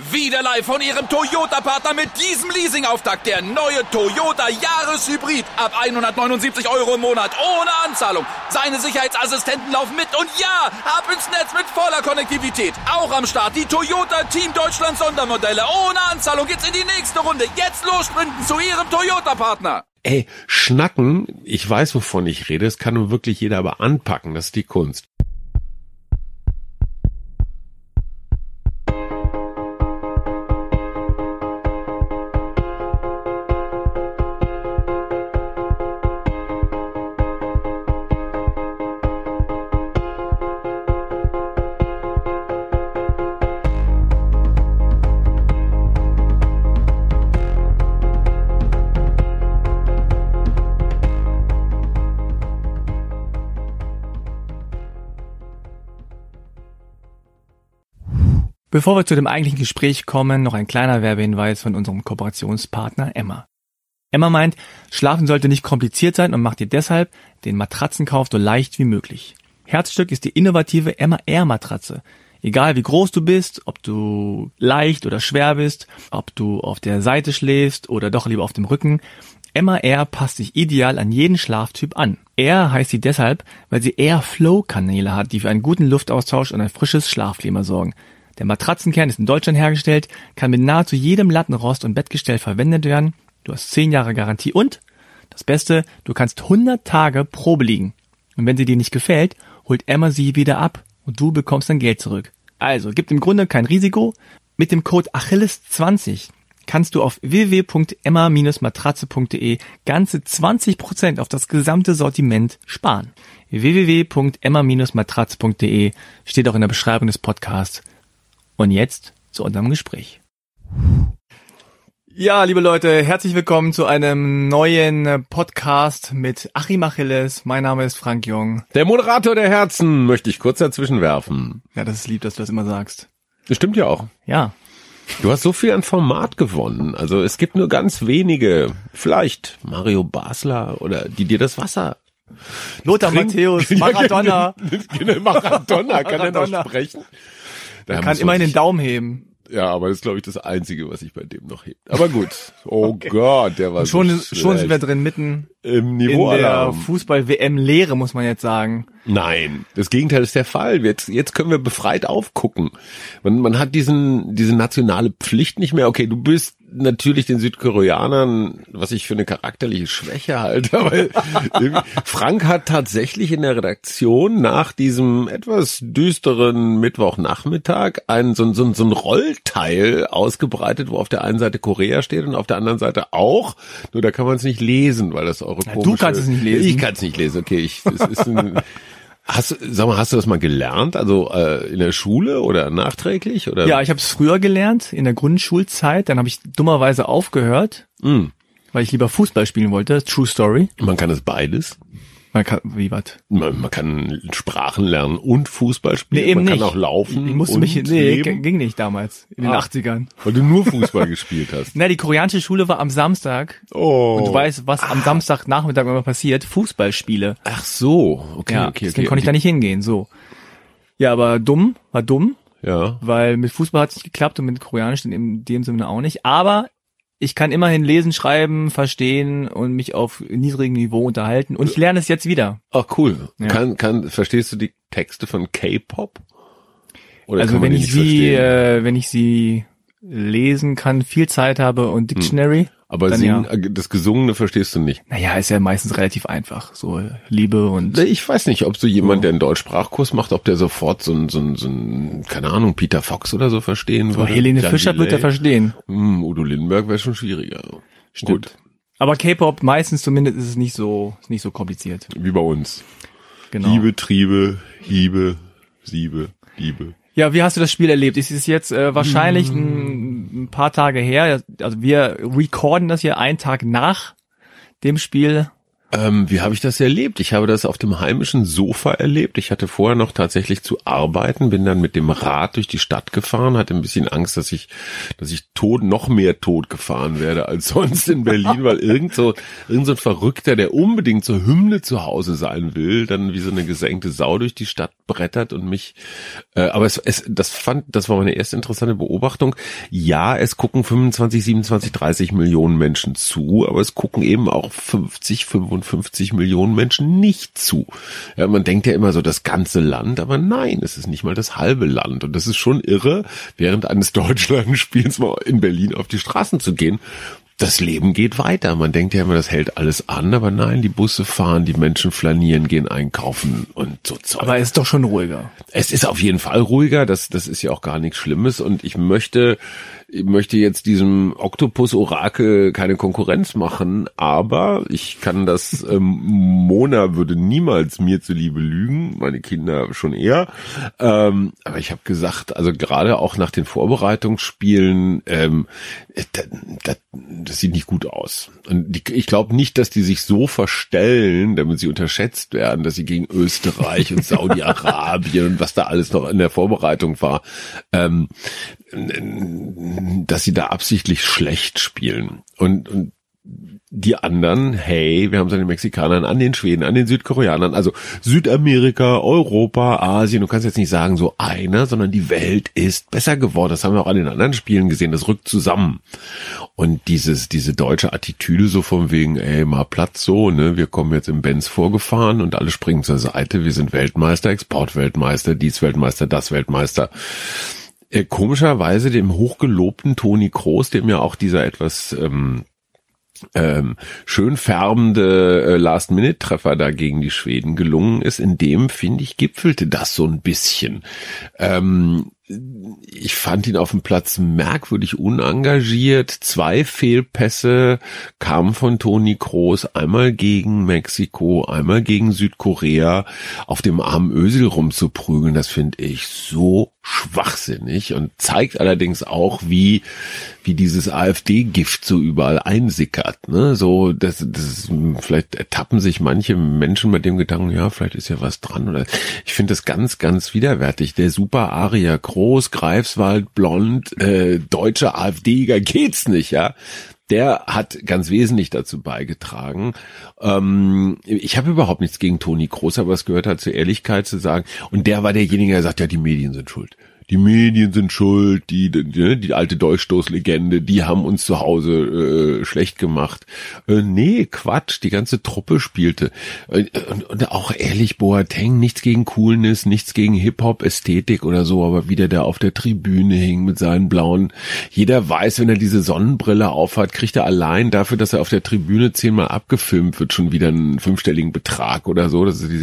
Wieder live von Ihrem Toyota-Partner mit diesem Leasing-Auftakt. Der neue Toyota Jahreshybrid. Ab 179 € im Monat. Ohne Anzahlung. Seine Sicherheitsassistenten laufen mit. Und ja, ab ins Netz mit voller Konnektivität. Auch am Start die Toyota Team Deutschland Sondermodelle. Ohne Anzahlung geht's in die nächste Runde. Jetzt los sprinten zu Ihrem Toyota-Partner. Ey, schnacken, ich weiß, wovon ich rede. Das kann nun wirklich jeder, aber anpacken, das ist die Kunst. Bevor wir zu dem eigentlichen Gespräch kommen, noch ein kleiner Werbehinweis von unserem Kooperationspartner Emma. Emma meint, Schlafen sollte nicht kompliziert sein und macht dir deshalb den Matratzenkauf so leicht wie möglich. Herzstück ist die innovative Emma Air Matratze. Egal wie groß du bist, ob du leicht oder schwer bist, ob du auf der Seite schläfst oder doch lieber auf dem Rücken, Emma Air passt sich ideal an jeden Schlaftyp an. Air heißt sie deshalb, weil sie Airflow-Kanäle hat, die für einen guten Luftaustausch und ein frisches Schlafklima sorgen. Der Matratzenkern ist in Deutschland hergestellt, kann mit nahezu jedem Lattenrost und Bettgestell verwendet werden. Du hast 10 Jahre Garantie und, das Beste, du kannst 100 Tage Probe liegen. Und wenn sie dir nicht gefällt, holt Emma sie wieder ab und du bekommst dein Geld zurück. Also, gibt im Grunde kein Risiko. Mit dem Code Achilles20 kannst du auf www.emma-matratze.de ganze 20% auf das gesamte Sortiment sparen. www.emma-matratze.de steht auch in der Beschreibung des Podcasts. Und jetzt zu unserem Gespräch. Ja, liebe Leute, herzlich willkommen zu einem neuen Podcast mit Achim Achilles. Mein Name ist Frank Jung. Der Moderator der Herzen, möchte ich kurz dazwischen werfen. Ja, das ist lieb, dass du das immer sagst. Das stimmt ja auch. Ja. Du hast so viel an Format gewonnen. Also es gibt nur ganz wenige, vielleicht Mario Basler oder die dir das Wasser... Lothar Matthäus, Maradona. Maradona, kann er noch sprechen? Er kann immerhin den Daumen heben. Ja, aber das ist, glaube ich, das Einzige, was sich bei dem noch hebt. Aber gut. Oh okay. Gott, der war schon sind wir drin mitten im Niveau in der Fußball-WM-Lehre, muss man jetzt sagen. Nein, das Gegenteil ist der Fall. Jetzt können wir befreit aufgucken. Man hat diese nationale Pflicht nicht mehr. Okay, du bist natürlich den Südkoreanern, was ich für eine charakterliche Schwäche halte, weil Frank hat tatsächlich in der Redaktion nach diesem etwas düsteren Mittwochnachmittag so ein Rollteil ausgebreitet, wo auf der einen Seite Korea steht und auf der anderen Seite auch. Nur da kann man es nicht lesen, weil das eure komische... Du kannst es nicht lesen. Ich kann es nicht lesen, okay. Hast du das mal gelernt? Also in der Schule oder nachträglich? Oder? Ja, ich habe es früher gelernt, in der Grundschulzeit. Dann habe ich dummerweise aufgehört, weil ich lieber Fußball spielen wollte. True Story. Man kann es beides. Man kann, wie was? Man kann Sprachen lernen und Fußball spielen. Nee, eben man nicht. kann auch laufen. Ich musste ging nicht damals, in den 80ern. Weil du nur Fußball gespielt hast. Na, die koreanische Schule war am Samstag. Oh. Und du weißt, was am Samstagnachmittag immer passiert? Fußballspiele. Ach so, okay, ja, okay. Deswegen konnte ich da nicht hingehen, so. Ja, aber war dumm. Ja. Weil mit Fußball hat es nicht geklappt und mit Koreanisch in dem Sinne auch nicht. Aber ich kann immerhin lesen, schreiben, verstehen und mich auf niedrigem Niveau unterhalten. Und ich lerne es jetzt wieder. Ach, cool. Ja. Verstehst du die Texte von K-Pop? Oder also wenn ich sie lesen kann, viel Zeit habe und Dictionary. Aber das Gesungene verstehst du nicht. Naja, ist ja meistens relativ einfach. So Liebe und... Ich weiß nicht, ob so jemand, der einen Deutschsprachkurs macht, ob der sofort so ein keine Ahnung, Peter Fox oder so verstehen würde. Helene Fischer wird er verstehen. Udo Lindenberg wäre schon schwieriger. Stimmt. Gut. Aber K-Pop, meistens zumindest ist es nicht so kompliziert. Wie bei uns. Genau. Liebe, Triebe, Hiebe, Siebe, Liebe. Ja, wie hast du das Spiel erlebt? Es ist jetzt wahrscheinlich ein paar Tage her. Also wir recorden das hier einen Tag nach dem Spiel. Wie habe ich das erlebt? Ich habe das auf dem heimischen Sofa erlebt. Ich hatte vorher noch tatsächlich zu arbeiten, bin dann mit dem Rad durch die Stadt gefahren, hatte ein bisschen Angst, dass ich noch mehr tot gefahren werde als sonst in Berlin, weil irgend so ein Verrückter, der unbedingt zur Hymne zu Hause sein will, dann wie so eine gesenkte Sau durch die Stadt brettert und mich, aber das war meine erste interessante Beobachtung. Ja, es gucken 25, 27, 30 Millionen Menschen zu, aber es gucken eben auch 50, 55 Millionen Menschen nicht zu. Ja, man denkt ja immer so das ganze Land, aber nein, es ist nicht mal das halbe Land. Und das ist schon irre, während eines Deutschlandspiels mal in Berlin auf die Straßen zu gehen. Das Leben geht weiter. Man denkt ja immer, das hält alles an, aber nein, die Busse fahren, die Menschen flanieren, gehen einkaufen und so Zeug. Aber es ist doch schon ruhiger. Es ist auf jeden Fall ruhiger, das ist ja auch gar nichts Schlimmes und ich möchte jetzt diesem Oktopus-Orakel keine Konkurrenz machen, aber ich kann das, Mona würde niemals mir zuliebe lügen, meine Kinder schon eher, aber ich habe gesagt, also gerade auch nach den Vorbereitungsspielen, das sieht nicht gut aus. Und ich glaube nicht, dass die sich so verstellen, damit sie unterschätzt werden, dass sie gegen Österreich und Saudi-Arabien und was da alles noch in der Vorbereitung war, dass sie da absichtlich schlecht spielen. Und die anderen, hey, wir haben es an den Mexikanern, an den Schweden, an den Südkoreanern, also Südamerika, Europa, Asien, du kannst jetzt nicht sagen so einer, sondern die Welt ist besser geworden. Das haben wir auch an den anderen Spielen gesehen, das rückt zusammen. Und diese deutsche Attitüde so von wegen, ey, mal Platz so, ne, wir kommen jetzt im Benz vorgefahren und alle springen zur Seite, wir sind Weltmeister, Exportweltmeister, dies Weltmeister, das Weltmeister. Komischerweise dem hochgelobten Toni Kroos, dem ja auch dieser etwas schön färbende Last-Minute-Treffer da gegen die Schweden gelungen ist, in dem, finde ich, gipfelte das so ein bisschen. Ich fand ihn auf dem Platz merkwürdig unengagiert. 2 Fehlpässe kamen von Toni Kroos, einmal gegen Mexiko, einmal gegen Südkorea. Auf dem armen Özil rumzuprügeln, das finde ich so schwachsinnig und zeigt allerdings auch, wie dieses AfD-Gift so überall einsickert, ne? So, das vielleicht ertappen sich manche Menschen mit dem Gedanken, ja, vielleicht ist ja was dran, oder ich finde das ganz, ganz widerwärtig. Der Super-Arier Groß, Greifswald, blond, deutsche AfDiger geht's nicht, ja. Der hat ganz wesentlich dazu beigetragen. Ich habe überhaupt nichts gegen Toni Kroos, aber es gehört halt zur Ehrlichkeit zu sagen. Und der war derjenige, der sagt, ja, die Medien sind schuld. Die Medien sind schuld, die alte Dolchstoßlegende, die haben uns zu Hause schlecht gemacht. Nee, Quatsch, die ganze Truppe spielte. Und auch ehrlich, Boateng, nichts gegen Coolness, nichts gegen Hip-Hop-Ästhetik oder so, aber wie der da auf der Tribüne hing mit seinen blauen. Jeder weiß, wenn er diese Sonnenbrille aufhat, kriegt er allein dafür, dass er auf der Tribüne 10-mal abgefilmt wird, schon wieder einen 5-stelligen Betrag oder so. Das ist diese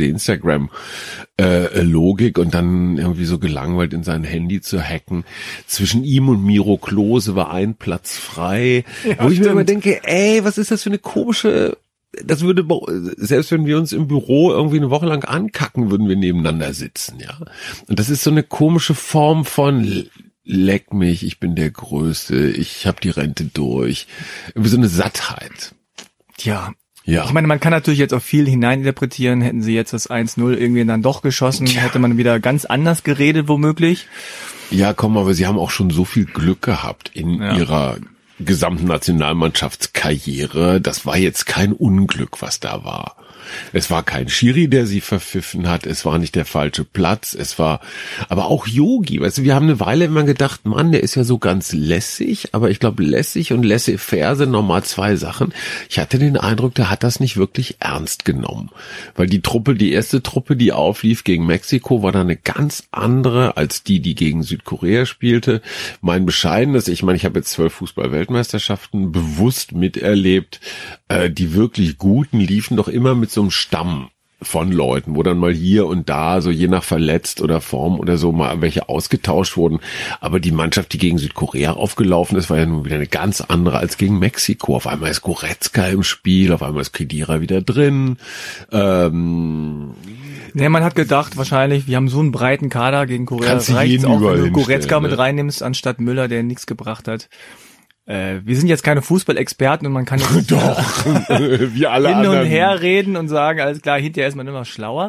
Instagram-Logik und dann irgendwie so gelangweilt in sein Handy zu hacken. Zwischen ihm und Miro Klose war ein Platz frei. Ja, wo ich mir immer denke, ey, was ist das für eine komische, das würde, selbst wenn wir uns im Büro irgendwie eine Woche lang ankacken, würden wir nebeneinander sitzen, ja. Und das ist so eine komische Form von leck mich, ich bin der Größte, ich habe die Rente durch. Irgendwie so eine Sattheit. Tja. Ja. Ich meine, man kann natürlich jetzt auch viel hineininterpretieren. Hätten sie jetzt das 1-0 irgendwie dann doch geschossen, hätte man wieder ganz anders geredet, womöglich. Ja, komm, aber sie haben auch schon so viel Glück gehabt in ihrer gesamten Nationalmannschaftskarriere. Das war jetzt kein Unglück, was da war. Es war kein Schiri, der sie verpfiffen hat. Es war nicht der falsche Platz. Es war aber auch Yogi. Weißt du, wir haben eine Weile immer gedacht, Mann, der ist ja so ganz lässig. Aber ich glaube, lässig und laissez-faire sind nochmal 2 Sachen. Ich hatte den Eindruck, der hat das nicht wirklich ernst genommen. Weil die erste Truppe, die auflief gegen Mexiko, war dann eine ganz andere als die gegen Südkorea spielte. Mein bescheidenes, ich meine, ich habe jetzt 12 Fußball-Weltmeisterschaften bewusst miterlebt. Die wirklich Guten liefen doch immer mit so einem Stamm von Leuten, wo dann mal hier und da, so je nach verletzt oder Form oder so, mal welche ausgetauscht wurden. Aber die Mannschaft, die gegen Südkorea aufgelaufen ist, war ja nun wieder eine ganz andere als gegen Mexiko. Auf einmal ist Goretzka im Spiel, auf einmal ist Khedira wieder drin. Ja, man hat gedacht, wahrscheinlich, wir haben so einen breiten Kader gegen Korea. Reicht auch, wenn du Goretzka mit reinnimmst, anstatt Müller, der nichts gebracht hat. wir sind jetzt keine Fußballexperten und man kann jetzt Doch, wie alle hin anderen. und her reden und sagen, alles klar, hinterher ist man immer schlauer.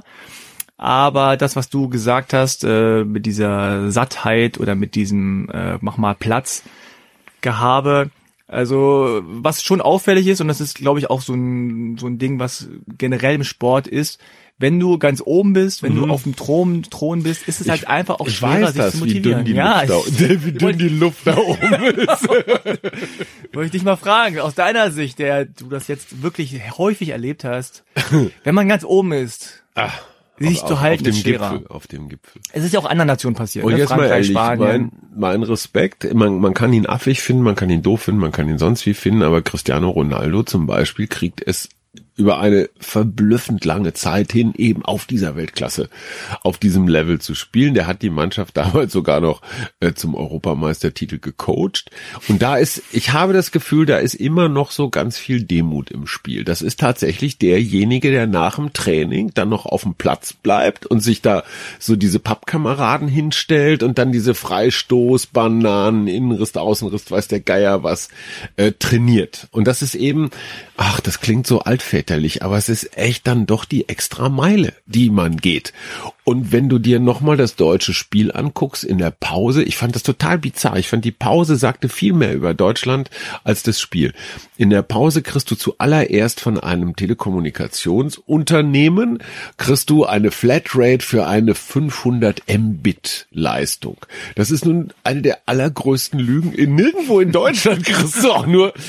Aber das, was du gesagt hast, mit dieser Sattheit oder mit diesem mach mal Platz Gehabe, also was schon auffällig ist, und das ist, glaube ich, auch so ein Ding, was generell im Sport ist, wenn du ganz oben bist, wenn du auf dem Thron bist, ist es halt einfach auch schwerer, sich zu motivieren. Wie dünn die Luft da oben ist. Wollte ich dich mal fragen, aus deiner Sicht, der du das jetzt wirklich häufig erlebt hast, wenn man ganz oben ist, sich zu halten ist schwerer. Auf dem Gipfel. Es ist ja auch anderen Nationen passiert. Und jetzt mal ehrlich, Spanien. mein Respekt, man kann ihn affig finden, man kann ihn doof finden, man kann ihn sonst wie finden, aber Cristiano Ronaldo zum Beispiel kriegt es über eine verblüffend lange Zeit hin eben auf dieser Weltklasse, auf diesem Level zu spielen. Der hat die Mannschaft damals sogar noch zum Europameistertitel gecoacht. Und ich habe das Gefühl, da ist immer noch so ganz viel Demut im Spiel. Das ist tatsächlich derjenige, der nach dem Training dann noch auf dem Platz bleibt und sich da so diese Pappkameraden hinstellt und dann diese Freistoß, Bananen, Innenriss, Außenriss, weiß der Geier was, trainiert. Und das ist eben, das klingt so altväterlich, aber es ist echt dann doch die extra Meile, die man geht. Und wenn du dir nochmal das deutsche Spiel anguckst in der Pause, ich fand das total bizarr. Ich fand, die Pause sagte viel mehr über Deutschland als das Spiel. In der Pause kriegst du zuallererst von einem Telekommunikationsunternehmen, kriegst du eine Flatrate für eine 500 Mbit Leistung. Das ist nun eine der allergrößten Lügen. Nirgendwo in Deutschland kriegst du auch nur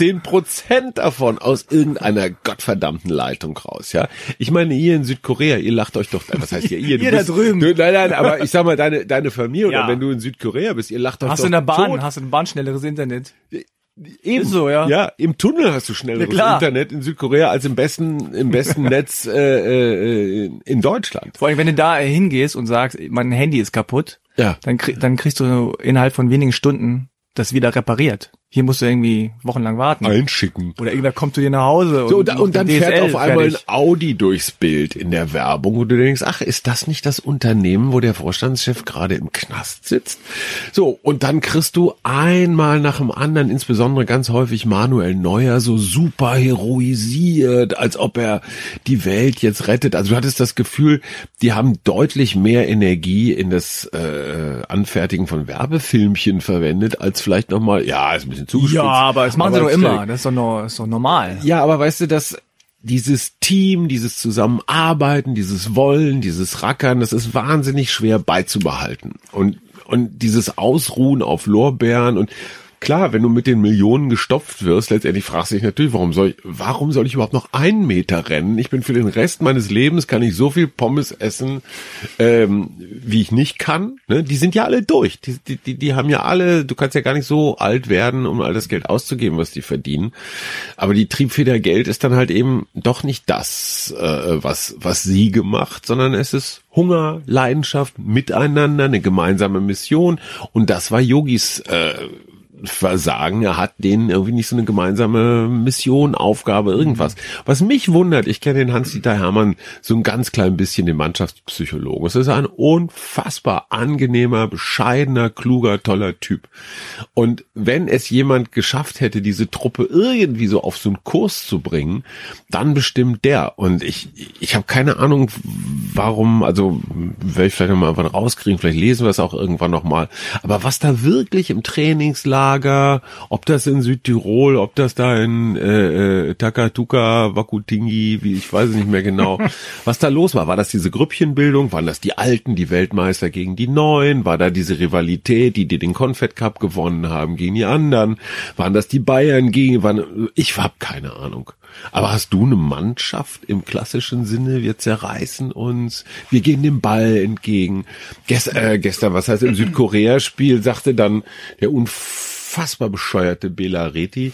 10% davon aus irgendeiner gottverdammten Leitung raus, ja. Ich meine, ihr in Südkorea, ihr lacht euch doch, was heißt ihr? Ihr da drüben. Nein, aber ich sag mal, deine Familie oder wenn du in Südkorea bist, ihr lacht euch hast doch du in der Bahn, tot. hast du in der Bahn schnelleres Internet? Eben ist so, ja. Ja, im Tunnel hast du schnelleres Internet in Südkorea als im besten Netz in Deutschland. Vor allem, wenn du da hingehst und sagst, mein Handy ist kaputt, dann kriegst du innerhalb von wenigen Stunden das wieder repariert. Hier musst du irgendwie wochenlang warten. Einschicken. Oder irgendwer kommt zu dir nach Hause. So, und dann DSL fährt auf einmal fertig. ein Audi durchs Bild in der Werbung, wo du denkst, ist das nicht das Unternehmen, wo der Vorstandschef gerade im Knast sitzt? So, und dann kriegst du einmal nach dem anderen, insbesondere ganz häufig Manuel Neuer, so super heroisiert, als ob er die Welt jetzt rettet. Also du hattest das Gefühl, die haben deutlich mehr Energie in das Anfertigen von Werbefilmchen verwendet, als vielleicht nochmal, ist ein bisschen zugespitzt. Ja, aber das machen sie doch immer. Das ist doch normal. Ja, aber weißt du, dass dieses Team, dieses Zusammenarbeiten, dieses Wollen, dieses Rackern, das ist wahnsinnig schwer beizubehalten. Und dieses Ausruhen auf Lorbeeren und klar, wenn du mit den Millionen gestopft wirst, letztendlich fragst du dich natürlich, warum soll ich überhaupt noch 1 Meter rennen? Ich bin für den Rest meines Lebens, kann ich so viel Pommes essen, wie ich nicht kann. Ne? Die sind ja alle durch. Die haben ja alle, du kannst ja gar nicht so alt werden, um all das Geld auszugeben, was die verdienen. Aber die Triebfeder Geld ist dann halt eben doch nicht das, was Siege macht, sondern es ist Hunger, Leidenschaft, Miteinander, eine gemeinsame Mission. Und das war Yogis Versagen, er hat denen irgendwie nicht so eine gemeinsame Mission, Aufgabe, irgendwas. Was mich wundert, ich kenne den Hans-Dieter Hermann so ein ganz klein bisschen, den Mannschaftspsychologen. Es ist ein unfassbar angenehmer, bescheidener, kluger, toller Typ. Und wenn es jemand geschafft hätte, diese Truppe irgendwie so auf so einen Kurs zu bringen, dann bestimmt der. Und ich habe keine Ahnung, warum, also werde ich vielleicht nochmal irgendwann rauskriegen, vielleicht lesen wir es auch irgendwann nochmal. Aber was da wirklich im Trainingslager, ob das in Südtirol, ob das da in Takatuka, Wakutingi, ich weiß es nicht mehr genau, was da los war. War das diese Grüppchenbildung? Waren das die Alten, die Weltmeister gegen die Neuen? War da diese Rivalität, die den Confed Cup gewonnen haben gegen die anderen? Waren das die Bayern ich habe keine Ahnung. Aber hast du eine Mannschaft im klassischen Sinne? Wir zerreißen uns, wir gehen dem Ball entgegen. Gestern, was heißt im Südkorea-Spiel, sagte dann der unfassbar bescheuerte Bela Reti,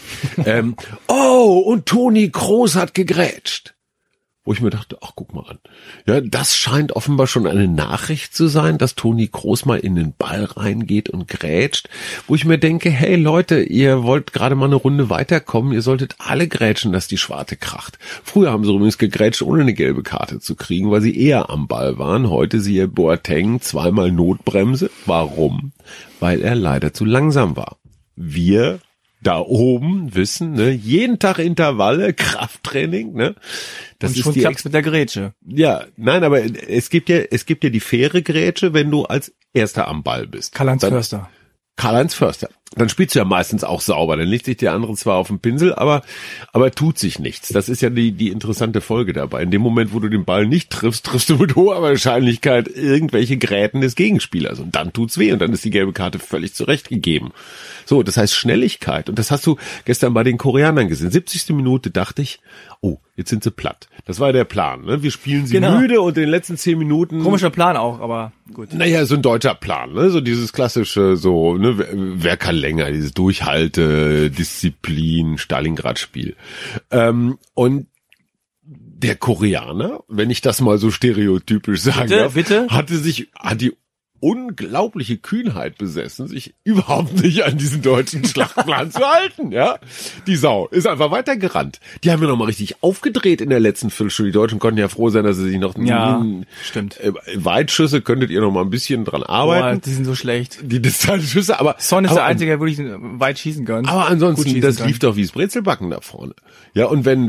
und Toni Kroos hat gegrätscht. Wo ich mir dachte, guck mal an. Ja, das scheint offenbar schon eine Nachricht zu sein, dass Toni Kroos mal in den Ball reingeht und grätscht. Wo ich mir denke, hey Leute, ihr wollt gerade mal eine Runde weiterkommen, ihr solltet alle grätschen, dass die Schwarte kracht. Früher haben sie übrigens gegrätscht, ohne eine gelbe Karte zu kriegen, weil sie eher am Ball waren. Heute siehe Boateng, 2-mal Notbremse. Warum? Weil er leider zu langsam war. Wir da oben wissen, ne, jeden Tag Intervalle, Krafttraining, ne? Das und ist schon die klappt's mit der Grätsche. Ja, nein, aber es gibt ja die faire Grätsche, wenn du als Erster am Ball bist. Karl-Heinz Förster. Karl-Heinz Förster. Dann spielst du ja meistens auch sauber. Dann legt sich der andere zwar auf den Pinsel, aber tut sich nichts. Das ist ja die interessante Folge dabei. In dem Moment, wo du den Ball nicht triffst, triffst du mit hoher Wahrscheinlichkeit irgendwelche Gräten des Gegenspielers. Und dann tut's weh und dann ist die gelbe Karte völlig zurechtgegeben. So, das heißt Schnelligkeit. Und das hast du gestern bei den Koreanern gesehen. 70. Minute dachte ich, oh, jetzt sind sie platt. Das war der Plan, ne? Wir spielen sie müde und in den letzten 10 Minuten... Komischer Plan auch, aber gut. Naja, so ein deutscher Plan, ne? So dieses klassische, so, ne? Wer kann länger, dieses Durchhalte, Disziplin, Stalingrad-Spiel. Und der Koreaner, wenn ich das mal so stereotypisch sagen darf, hat die unglaubliche Kühnheit besessen, sich überhaupt nicht an diesen deutschen Schlachtplan zu halten, ja. Die Sau ist einfach weitergerannt. Die haben ja noch mal richtig aufgedreht in der letzten Viertelstunde. Die Deutschen konnten ja froh sein, dass sie sich noch... Stimmt. Weitschüsse könntet ihr noch mal ein bisschen dran arbeiten. Boah, die sind so schlecht. Die Distanzschüsse, aber... Son ist der Einzige, der wirklich weit schießen kann. Aber ansonsten, das lief doch wie das Brezelbacken da vorne. Ja, und wenn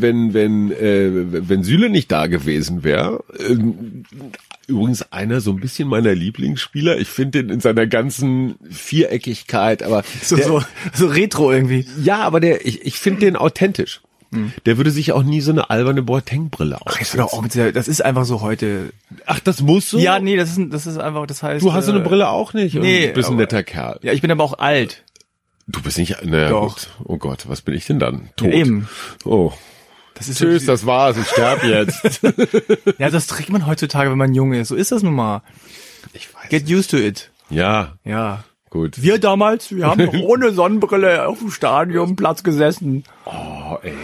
Süle nicht da gewesen wäre, übrigens einer so ein bisschen meiner Lieblingsspieler. Ich finde den in seiner ganzen Viereckigkeit, aber so retro irgendwie. Ja, aber ich finde den authentisch. Der würde sich auch nie so eine alberne Boateng-Brille aufsetzen. Das ist einfach so heute. Ach, das muss so? Ja, nee, das ist einfach, das heißt... Du hast so eine Brille auch nicht? Nee. Du bist ein netter Kerl. Ja, ich bin aber auch alt. Du bist nicht... Naja, doch. Gut. Oh Gott, was bin ich denn dann? Tot. Ja, eben. Oh. Tschüss, das war's, ich sterb jetzt. Ja, das trägt man heutzutage, wenn man jung ist. So ist das nun mal. Ich weiß. Get used to it. Ja. Ja. Gut. Wir damals, wir haben noch ohne Sonnenbrille auf dem Stadionplatz gesessen. Oh, ey.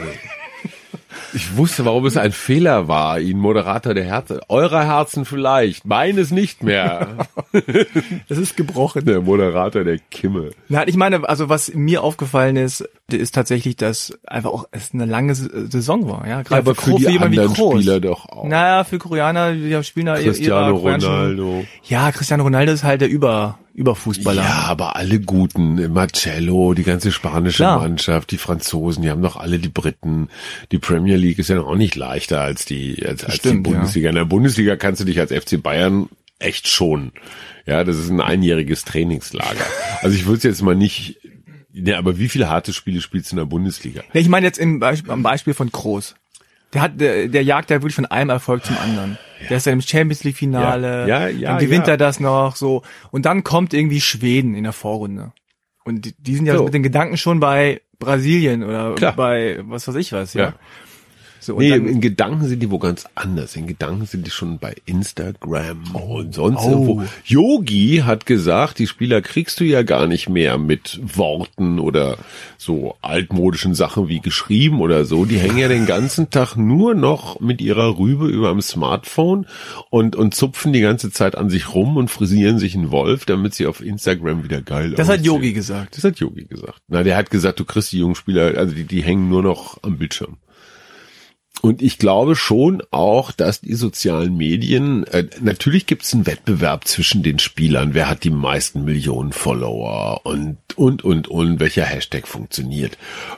Ich wusste, warum es ein Fehler war, ihn Moderator der Herzen. Eurer Herzen vielleicht, meines nicht mehr. Das ist gebrochen. Der Moderator der Kimme. Nein, ich meine, also was mir aufgefallen ist tatsächlich, dass einfach auch es eine lange Saison war. Ja, gerade aber für die anderen Spieler doch auch. Naja, für Koreaner, die spielen da Cristiano Ronaldo. Ja, Cristiano Ronaldo ist halt der Überfußballer. Ja, aber alle Guten, Marcello, die ganze spanische Mannschaft, die Franzosen, die haben doch alle die Briten. Die Premier League ist ja noch auch nicht leichter als die Bundesliga. Ja. In der Bundesliga kannst du dich als FC Bayern echt schonen. Ja, das ist ein einjähriges Trainingslager. Also ich würde es jetzt mal nicht... Ja, aber wie viele harte Spiele spielst du in der Bundesliga? Ja, ich meine jetzt am Beispiel von Kroos. Der jagt ja wirklich von einem Erfolg zum anderen. Ja. Der ist ja im Champions League Finale. Ja, dann gewinnt er das noch so. Und dann kommt irgendwie Schweden in der Vorrunde. Und die sind ja so mit den Gedanken schon bei Brasilien oder bei was weiß ich was, ja. So, und in Gedanken sind die wo ganz anders. In Gedanken sind die schon bei Instagram und sonst irgendwo. Yogi hat gesagt, die Spieler kriegst du ja gar nicht mehr mit Worten oder so altmodischen Sachen wie geschrieben oder so. Die hängen ja den ganzen Tag nur noch mit ihrer Rübe über dem Smartphone und zupfen die ganze Zeit an sich rum und frisieren sich einen Wolf, damit sie auf Instagram wieder geil aussehen. Das hat Yogi gesagt. Das hat Yogi gesagt. Na, der hat gesagt, du kriegst die jungen Spieler, also die hängen nur noch am Bildschirm. Und ich glaube schon auch, dass die sozialen Medien, natürlich gibt es einen Wettbewerb zwischen den Spielern, wer hat die meisten Millionen Follower und welcher Hashtag funktioniert.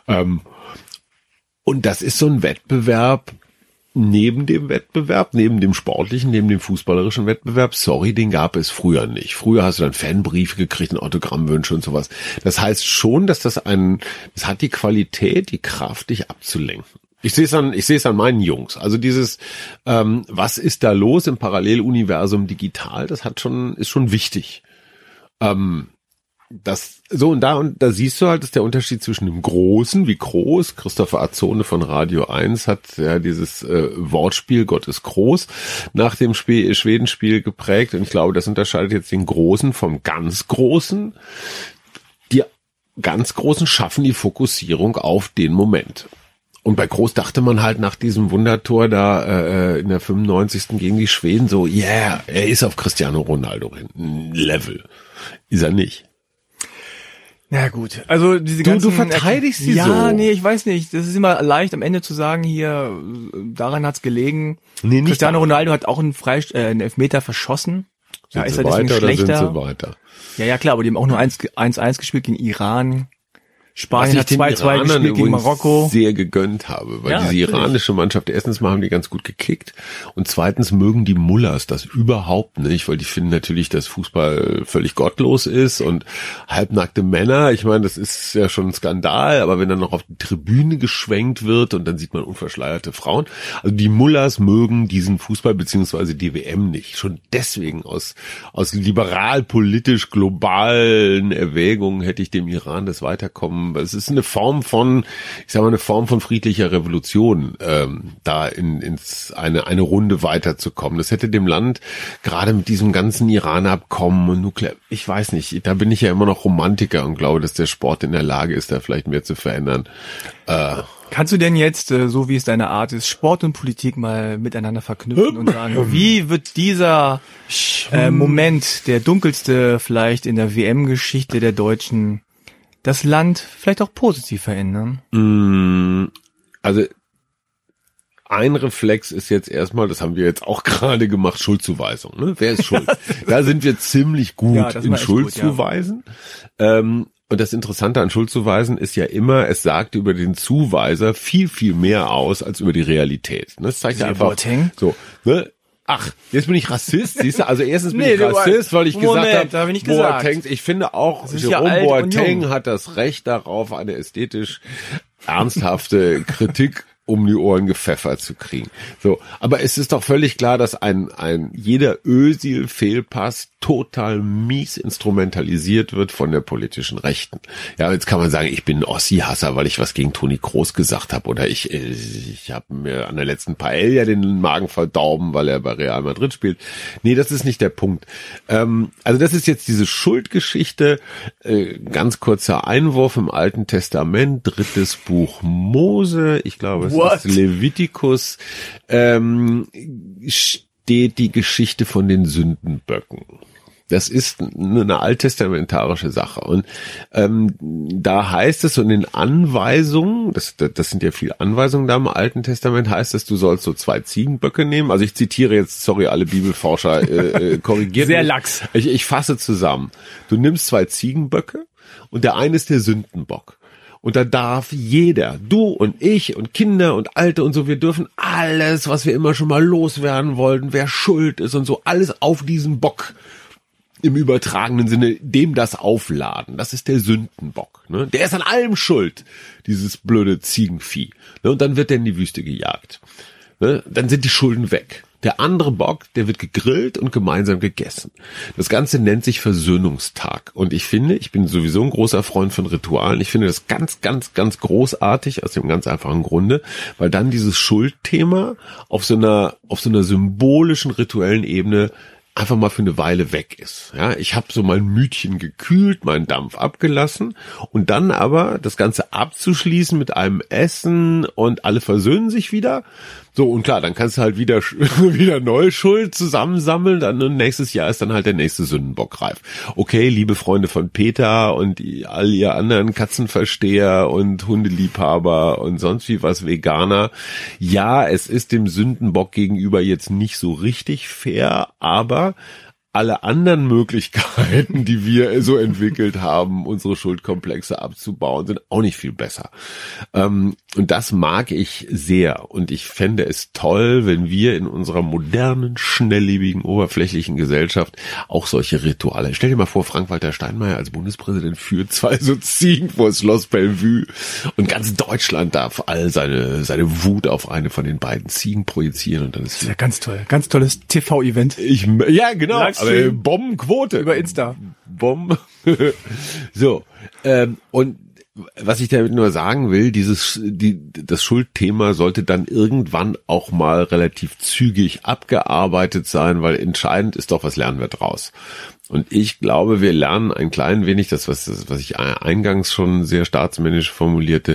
Und das ist so ein Wettbewerb neben dem sportlichen, neben dem fußballerischen Wettbewerb. Sorry, den gab es früher nicht. Früher hast du dann Fanbriefe gekriegt, Autogrammwünsche und sowas. Das heißt schon, dass das hat die Qualität, die Kraft, dich abzulenken. Ich sehe es an meinen Jungs. Also dieses, was ist da los im Paralleluniversum digital? Das ist schon wichtig. Und da siehst du halt, dass der Unterschied zwischen dem Großen, wie groß, Christopher Azzone von Radio 1 hat ja dieses Wortspiel Gott ist groß nach dem Schwedenspiel geprägt. Und ich glaube, das unterscheidet jetzt den Großen vom ganz Großen. Die ganz Großen schaffen die Fokussierung auf den Moment. Und bei Kroos dachte man halt nach diesem Wundertor da in der 95. gegen die Schweden so, er ist auf Cristiano Ronaldo hin. Level. Ist er nicht. Na gut, also diese ganzen... Du verteidigst sie so. Ja, nee, ich weiß nicht. Das ist immer leicht am Ende zu sagen, hier, daran hat's gelegen. Nee, nicht Cristiano Ronaldo hat auch einen Elfmeter verschossen. Ja, ist er deswegen schlechter? Sind sie weiter? Ja, klar, aber die haben auch nur 1-1 gespielt gegen Iran. Spanien hat 2-2 gespielt gegen Marokko. Sehr gegönnt habe, weil Ja, diese iranische Mannschaft, erstens mal haben die ganz gut gekickt und zweitens mögen die Mullahs das überhaupt nicht, weil die finden natürlich, dass Fußball völlig gottlos ist und halbnackte Männer, ich meine, das ist ja schon ein Skandal, aber wenn dann noch auf die Tribüne geschwenkt wird und dann sieht man unverschleierte Frauen, also die Mullahs mögen diesen Fußball beziehungsweise die WM nicht, schon deswegen aus liberal-politisch globalen Erwägungen hätte ich dem Iran das Weiterkommen. Es ist eine Form von, eine Form von friedlicher Revolution, da ins eine Runde weiterzukommen. Das hätte dem Land gerade mit diesem ganzen Iran-Abkommen und Nuklear, ich weiß nicht, da bin ich ja immer noch Romantiker und glaube, dass der Sport in der Lage ist, da vielleicht mehr zu verändern. Kannst du denn jetzt, so wie es deine Art ist, Sport und Politik mal miteinander verknüpfen und sagen, wie wird dieser Moment, der dunkelste vielleicht in der WM-Geschichte der Deutschen, das Land vielleicht auch positiv verändern? Also ein Reflex ist jetzt erstmal, das haben wir jetzt auch gerade gemacht, Schuldzuweisung. Ne? Wer ist schuld? Da sind wir ziemlich gut in Schuldzuweisen. Und das Interessante an Schuldzuweisen ist ja immer, es sagt über den Zuweiser viel, viel mehr aus als über die Realität. Das zeigt ja einfach so, ne? Ach, jetzt bin ich Rassist, siehst du? Also erstens bin ich Rassist, weil ich gesagt habe, Boateng, ich finde auch, Jerome Boateng hat das Recht darauf, eine ästhetisch ernsthafte Kritik um die Ohren gepfeffert zu kriegen. So, aber es ist doch völlig klar, dass ein jeder Özil-Fehlpass total mies instrumentalisiert wird von der politischen Rechten. Ja, jetzt kann man sagen, ich bin ein Ossi-Hasser, weil ich was gegen Toni Kroos gesagt habe, oder ich habe mir an der letzten Paella den Magen verdorben, weil er bei Real Madrid spielt. Nee, das ist nicht der Punkt. Also das ist jetzt diese Schuldgeschichte. Ganz kurzer Einwurf im Alten Testament, 3. Buch Mose, ich glaube es ist Levitikus, steht die Geschichte von den Sündenböcken. Das ist eine alttestamentarische Sache. Und da heißt es, und in Anweisungen, das sind ja viele Anweisungen da im Alten Testament, heißt es, du sollst so 2 Ziegenböcke nehmen. Also ich zitiere jetzt, sorry, alle Bibelforscher, korrigiert Sehr mich. lax. Ich fasse zusammen. Du nimmst 2 Ziegenböcke und der eine ist der Sündenbock. Und da darf jeder, du und ich und Kinder und Alte und so, wir dürfen alles, was wir immer schon mal loswerden wollten, wer schuld ist und so, alles auf diesen Bock im übertragenen Sinne, dem das aufladen. Das ist der Sündenbock. Ne? Der ist an allem schuld, dieses blöde Ziegenvieh. Ne? Und dann wird der in die Wüste gejagt. Ne? Dann sind die Schulden weg. Der andere Bock, der wird gegrillt und gemeinsam gegessen. Das Ganze nennt sich Versöhnungstag. Und ich finde, ich bin sowieso ein großer Freund von Ritualen. Ich finde das ganz, ganz, ganz großartig aus dem ganz einfachen Grunde, weil dann dieses Schuldthema auf so einer symbolischen, rituellen Ebene einfach mal für eine Weile weg ist. Ja, ich habe so mein Mütchen gekühlt, meinen Dampf abgelassen und dann aber das Ganze abzuschließen mit einem Essen und alle versöhnen sich wieder. So, und klar, dann kannst du halt wieder neue Schuld zusammensammeln, dann nächstes Jahr ist dann halt der nächste Sündenbock reif. Okay, liebe Freunde von Peter und all ihr anderen Katzenversteher und Hundeliebhaber und sonst wie was Veganer. Ja, es ist dem Sündenbock gegenüber jetzt nicht so richtig fair, aber alle anderen Möglichkeiten, die wir so entwickelt haben, unsere Schuldkomplexe abzubauen, sind auch nicht viel besser. Und das mag ich sehr. Und ich fände es toll, wenn wir in unserer modernen, schnelllebigen, oberflächlichen Gesellschaft auch solche Rituale. Stell dir mal vor, Frank-Walter Steinmeier als Bundespräsident führt 2 so Ziegen vor Schloss Bellevue und ganz Deutschland darf all seine Wut auf eine von den beiden Ziegen projizieren. Und dann ist das ist ja ganz toll. Ganz tolles TV-Event. Ja, genau. Aber Bombenquote. Über Insta. Bomben. So. Und was ich damit nur sagen will, das Schuldthema sollte dann irgendwann auch mal relativ zügig abgearbeitet sein, weil entscheidend ist doch, was lernen wir draus. Und ich glaube, wir lernen ein klein wenig, das was ich eingangs schon sehr staatsmännisch formulierte,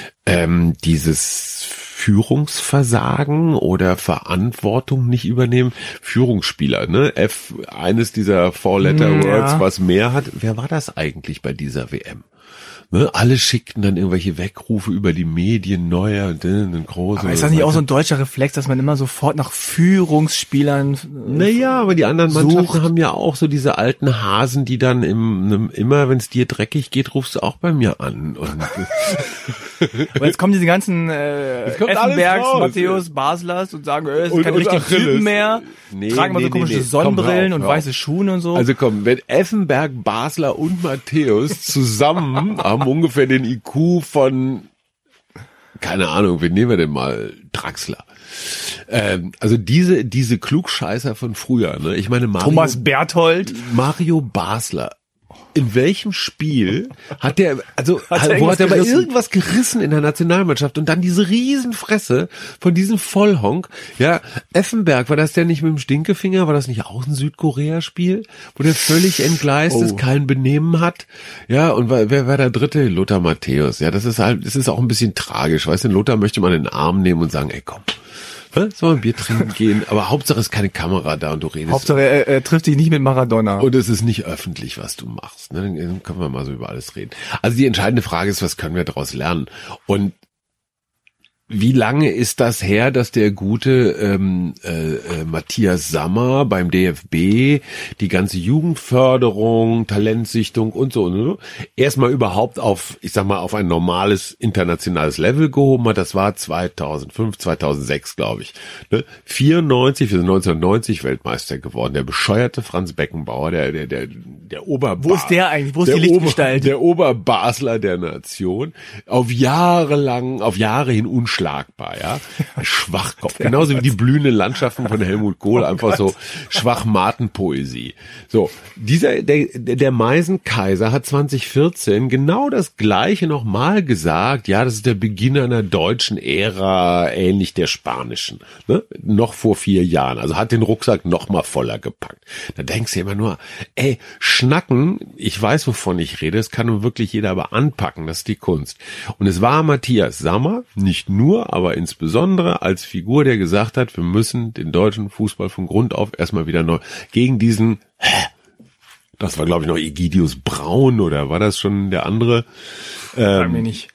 dieses Führungsversagen oder Verantwortung nicht übernehmen. Führungsspieler, ne? Eines dieser Four-Letter-Words, was mehr hat. Wer war das eigentlich bei dieser WM? Ne? Alle schickten dann irgendwelche Weckrufe über die Medien, neuer, große. Aber ist das nicht auch so ein deutscher Reflex, dass man immer sofort nach Führungsspielern Naja, aber die anderen sucht? Mannschaften haben ja auch so diese alten Hasen, die dann immer, wenn es dir dreckig geht, rufst du auch bei mir an. Und aber jetzt kommen diese ganzen Effenbergs, Matthäus, Baslers und sagen, es sind keine richtigen Typen mehr, tragen mal so komische Sonnenbrillen und weiße Schuhe und so. Also komm, wenn Effenberg, Basler und Matthäus zusammen haben ungefähr den IQ von, keine Ahnung, wen nehmen wir denn mal? Draxler. Also diese Klugscheißer von früher, ne? Ich meine Thomas Berthold. Mario Basler. In welchem Spiel hat der, wo hat er aber gerissen? irgendwas gerissen in der Nationalmannschaft und dann diese Riesenfresse von diesem Vollhonk? Ja, Effenberg, war das der nicht mit dem Stinkefinger? War das nicht auch ein Südkorea-Spiel, wo der völlig entgleist ist, kein Benehmen hat? Ja, und wer war der dritte? Lothar Matthäus. Ja, das ist auch ein bisschen tragisch. Weißt du, Lothar möchte man in den Arm nehmen und sagen, ey, komm. Soll man Bier trinken gehen, aber Hauptsache ist keine Kamera da und du redest. Hauptsache er trifft dich nicht mit Maradona. Und es ist nicht öffentlich, was du machst. Ne? Dann können wir mal so über alles reden. Also die entscheidende Frage ist, was können wir daraus lernen? Und wie lange ist das her, dass der gute Matthias Sammer beim DFB die ganze Jugendförderung, Talentsichtung und so erstmal überhaupt auf, ich sag mal, auf ein normales internationales Level gehoben hat? Das war 2005, 2006, glaube ich. Ne? 94, wir sind 1990 Weltmeister geworden. Der bescheuerte Franz Beckenbauer, der Wo ist der eigentlich? Wo ist die Lichtgestalt? Der Oberbasler der Nation. Auf Jahre hin unschlagbar, ja. Schwachkopf. Genauso wie die blühenden Landschaften von Helmut Kohl, einfach so Schwachmatenpoesie. So, der Meisenkaiser hat 2014 genau das Gleiche nochmal gesagt. Ja, das ist der Beginn einer deutschen Ära, ähnlich der spanischen. Ne? Noch vor 4 Jahren. Also hat den Rucksack noch mal voller gepackt. Da denkst du immer nur, ey, schnacken, ich weiß, wovon ich rede, das kann nun wirklich jeder aber anpacken, das ist die Kunst. Und es war Matthias Sammer, nicht nur, aber insbesondere als Figur, der gesagt hat, wir müssen den deutschen Fußball von Grund auf erstmal wieder neu gegen diesen, das war glaube ich noch Egidius Braun oder war das schon der andere? Sag mir nicht.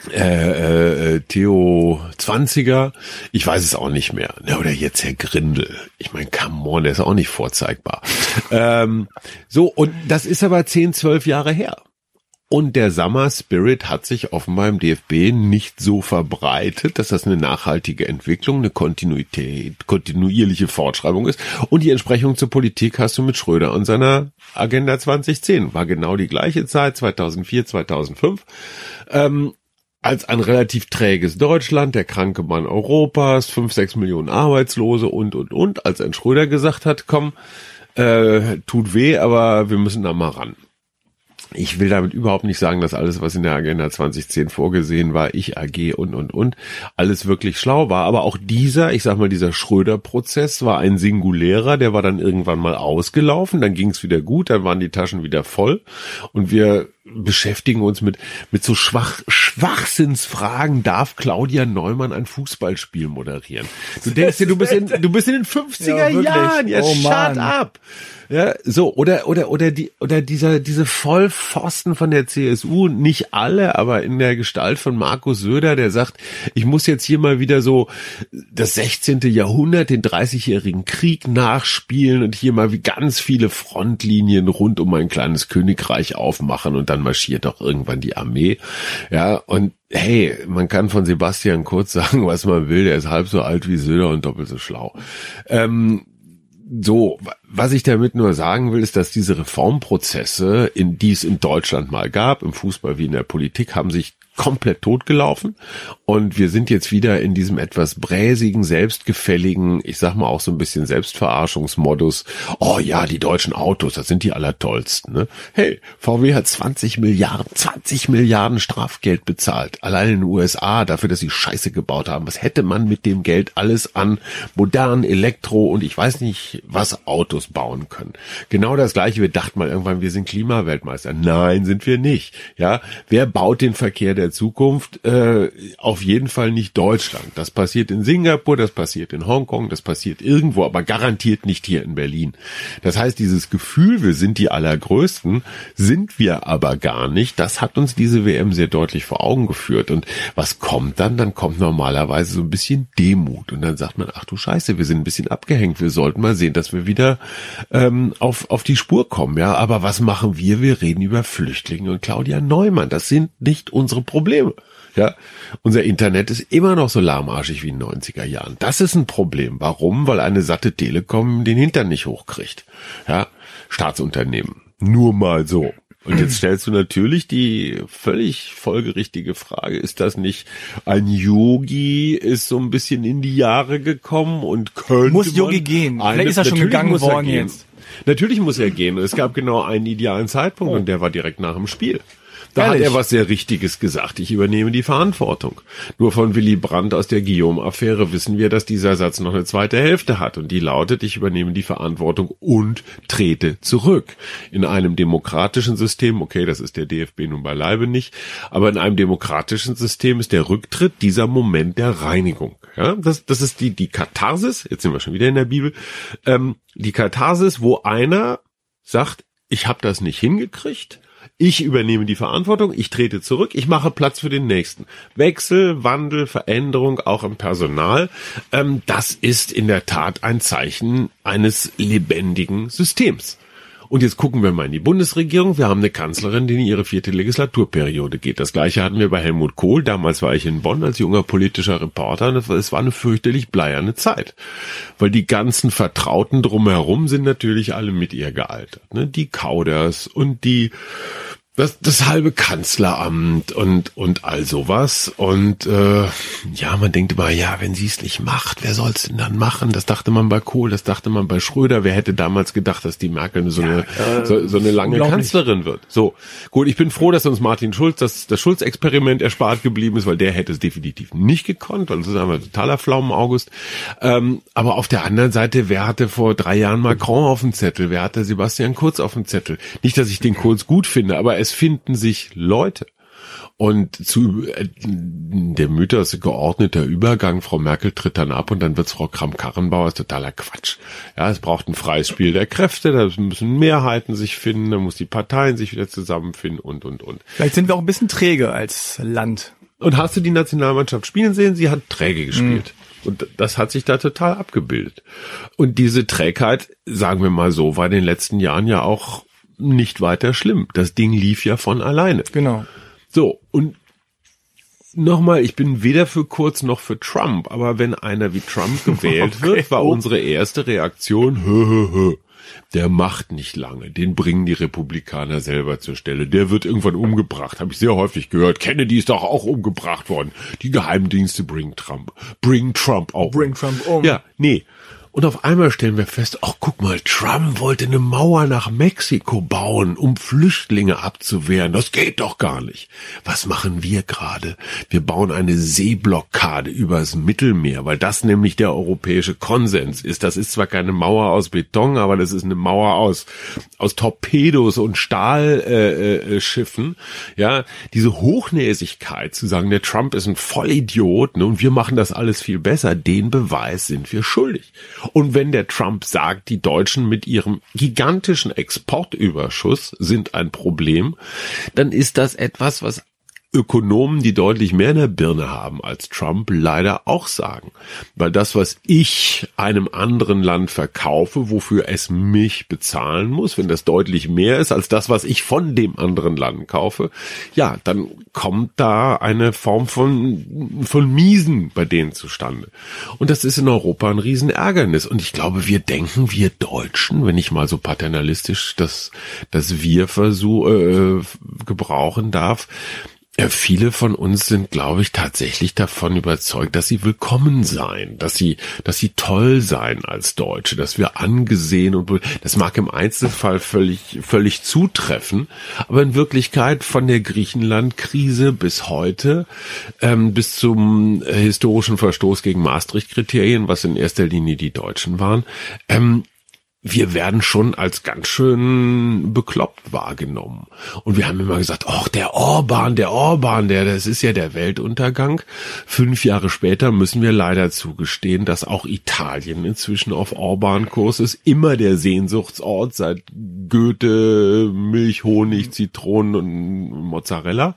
Theo 20er, ich weiß es auch nicht mehr. Ja, oder jetzt Herr Grindel. Ich meine, come on, der ist auch nicht vorzeigbar. So, und das ist aber 10, 12 Jahre her. Und der Summer Spirit hat sich offenbar im DFB nicht so verbreitet, dass das eine nachhaltige Entwicklung, eine kontinuierliche Fortschreibung ist. Und die Entsprechung zur Politik hast du mit Schröder und seiner Agenda 2010. War genau die gleiche Zeit, 2004, 2005. Als ein relativ träges Deutschland, der kranke Mann Europas, 5, 6 Millionen Arbeitslose und. Als ein Schröder gesagt hat, komm, tut weh, aber wir müssen da mal ran. Ich will damit überhaupt nicht sagen, dass alles, was in der Agenda 2010 vorgesehen war, ich AG und, alles wirklich schlau war. Aber auch dieser Schröder-Prozess war ein singulärer, der war dann irgendwann mal ausgelaufen, dann ging es wieder gut, dann waren die Taschen wieder voll und wir beschäftigen uns mit so Schwachsinnsfragen. Darf Claudia Neumann ein Fußballspiel moderieren? Du denkst dir, du bist in den 50er Jahren, ja, shut up. Ja, so, oder diese Vollpfosten von der CSU, nicht alle, aber in der Gestalt von Markus Söder, der sagt, ich muss jetzt hier mal wieder so das 16. Jahrhundert, den 30-jährigen Krieg nachspielen und hier mal wie ganz viele Frontlinien rund um mein kleines Königreich aufmachen und dann marschiert doch irgendwann die Armee. Ja, und hey, man kann von Sebastian Kurz sagen, was man will, der ist halb so alt wie Söder und doppelt so schlau. So, was ich damit nur sagen will, ist, dass diese Reformprozesse, die es in Deutschland mal gab, im Fußball wie in der Politik, haben sich komplett totgelaufen und wir sind jetzt wieder in diesem etwas bräsigen, selbstgefälligen, ich sag mal auch so ein bisschen Selbstverarschungsmodus. Oh ja, die deutschen Autos, das sind die allertollsten, ne? Hey, VW hat 20 Milliarden Strafgeld bezahlt, allein in den USA, dafür, dass sie Scheiße gebaut haben. Was hätte man mit dem Geld alles an modernen Elektro und ich weiß nicht, was Autos bauen können? Genau das Gleiche, wir dachten mal irgendwann, wir sind Klimaweltmeister. Nein, sind wir nicht. Ja, wer baut den Verkehr der der Zukunft auf jeden Fall nicht Deutschland. Das passiert in Singapur, das passiert in Hongkong, das passiert irgendwo, aber garantiert nicht hier in Berlin. Das heißt, dieses Gefühl, wir sind die Allergrößten, sind wir aber gar nicht. Das hat uns diese WM sehr deutlich vor Augen geführt. Und was kommt dann? Dann kommt normalerweise so ein bisschen Demut. Und dann sagt man, ach du Scheiße, wir sind ein bisschen abgehängt. Wir sollten mal sehen, dass wir wieder auf die Spur kommen. Ja, aber was machen wir? Wir reden über Flüchtlinge und Claudia Neumann. Das sind nicht unsere Probleme. Ja, unser Internet ist immer noch so lahmarschig wie in den 90er Jahren. Das ist ein Problem. Warum? Weil eine satte Telekom den Hintern nicht hochkriegt. Ja, Staatsunternehmen. Nur mal so. Und jetzt stellst du natürlich die völlig folgerichtige Frage, ist das nicht ein Yogi, ist so ein bisschen in die Jahre gekommen und könnte muss Yogi gehen? Vielleicht ist er schon gegangen worden jetzt. Natürlich muss er gehen. Und es gab genau einen idealen Zeitpunkt und der war direkt nach dem Spiel. Da Ehrlich? hat er was sehr Richtiges gesagt. Ich übernehme die Verantwortung. Nur von Willy Brandt aus der Guillaume-Affäre wissen wir, dass dieser Satz noch eine zweite Hälfte hat. Und die lautet, ich übernehme die Verantwortung und trete zurück. In einem demokratischen System, okay, das ist der DFB nun beileibe nicht, aber in einem demokratischen System ist der Rücktritt dieser Moment der Reinigung. Ja, das ist die Katharsis, jetzt sind wir schon wieder in der Bibel, die Katharsis, wo einer sagt, ich habe das nicht hingekriegt, ich übernehme die Verantwortung, ich trete zurück, ich mache Platz für den Nächsten. Wechsel, Wandel, Veränderung, auch im Personal, das ist in der Tat ein Zeichen eines lebendigen Systems. Und jetzt gucken wir mal in die Bundesregierung. Wir haben eine Kanzlerin, die in ihre 4. Legislaturperiode geht. Das Gleiche hatten wir bei Helmut Kohl. Damals war ich in Bonn als junger politischer Reporter. Und es war eine fürchterlich bleierne Zeit. Weil die ganzen Vertrauten drumherum sind natürlich alle mit ihr gealtert. Ne? Die Kauders und das halbe Kanzleramt und all sowas. Und ja, man denkt immer, ja, wenn sie es nicht macht, wer soll es denn dann machen? Das dachte man bei Kohl, das dachte man bei Schröder. Wer hätte damals gedacht, dass die Merkel so eine lange Kanzlerin wird? So, gut, ich bin froh, dass uns Martin Schulz, das Schulz-Experiment erspart geblieben ist, weil der hätte es definitiv nicht gekonnt, weil das ist einmal totaler Pflaumen-August. Aber auf der anderen Seite, wer hatte vor 3 Jahren Macron auf dem Zettel? Wer hatte Sebastian Kurz auf dem Zettel? Nicht, dass ich den Kurz gut finde, aber es finden sich Leute. Und zu der Mythos geordneter Übergang, Frau Merkel tritt dann ab und dann wird's Frau Kramp-Karrenbauer, ist totaler Quatsch. Ja, es braucht ein freies Spiel der Kräfte, da müssen Mehrheiten sich finden, da muss die Parteien sich wieder zusammenfinden und. Vielleicht sind wir auch ein bisschen träge als Land. Und hast du die Nationalmannschaft spielen sehen? Sie hat träge gespielt. Und das hat sich da total abgebildet. Und diese Trägheit, sagen wir mal so, war in den letzten Jahren ja auch nicht weiter schlimm. Das Ding lief ja von alleine. Genau. So, und nochmal, ich bin weder für Kurz noch für Trump, aber wenn einer wie Trump gewählt wird, war unsere erste Reaktion, der macht nicht lange, den bringen die Republikaner selber zur Stelle, der wird irgendwann umgebracht, habe ich sehr häufig gehört. Kennedy ist doch auch umgebracht worden. Die Geheimdienste bring Trump auch. Bring Trump um. Ja, nee. Und auf einmal stellen wir fest, ach guck mal, Trump wollte eine Mauer nach Mexiko bauen, um Flüchtlinge abzuwehren. Das geht doch gar nicht. Was machen wir gerade? Wir bauen eine Seeblockade übers Mittelmeer, weil das nämlich der europäische Konsens ist. Das ist zwar keine Mauer aus Beton, aber das ist eine Mauer aus Torpedos und Stahlschiffen. Ja, diese Hochnäsigkeit zu sagen, der Trump ist ein Vollidiot, ne, und wir machen das alles viel besser, den Beweis sind wir schuldig. Und wenn der Trump sagt, die Deutschen mit ihrem gigantischen Exportüberschuss sind ein Problem, dann ist das etwas, was Ökonomen, die deutlich mehr in der Birne haben als Trump, leider auch sagen. Weil das, was ich einem anderen Land verkaufe, wofür es mich bezahlen muss, wenn das deutlich mehr ist als das, was ich von dem anderen Land kaufe, ja, dann kommt da eine Form von Miesen bei denen zustande. Und das ist in Europa ein Riesenärgernis. Und ich glaube, wir Deutschen, wenn ich mal so paternalistisch das wir gebrauchen darf, viele von uns sind, glaube ich, tatsächlich davon überzeugt, dass sie willkommen seien, dass sie toll seien als Deutsche, dass wir angesehen und das mag im Einzelfall völlig zutreffen, aber in Wirklichkeit von der Griechenland-Krise bis heute, bis zum historischen Verstoß gegen Maastricht-Kriterien, was in erster Linie die Deutschen waren, wir werden schon als ganz schön bekloppt wahrgenommen. Und wir haben immer gesagt, ach, der Orban, das ist ja der Weltuntergang. 5 Jahre später müssen wir leider zugestehen, dass auch Italien inzwischen auf Orban-Kurs ist. Immer der Sehnsuchtsort seit Goethe, Milch, Honig, Zitronen und Mozzarella.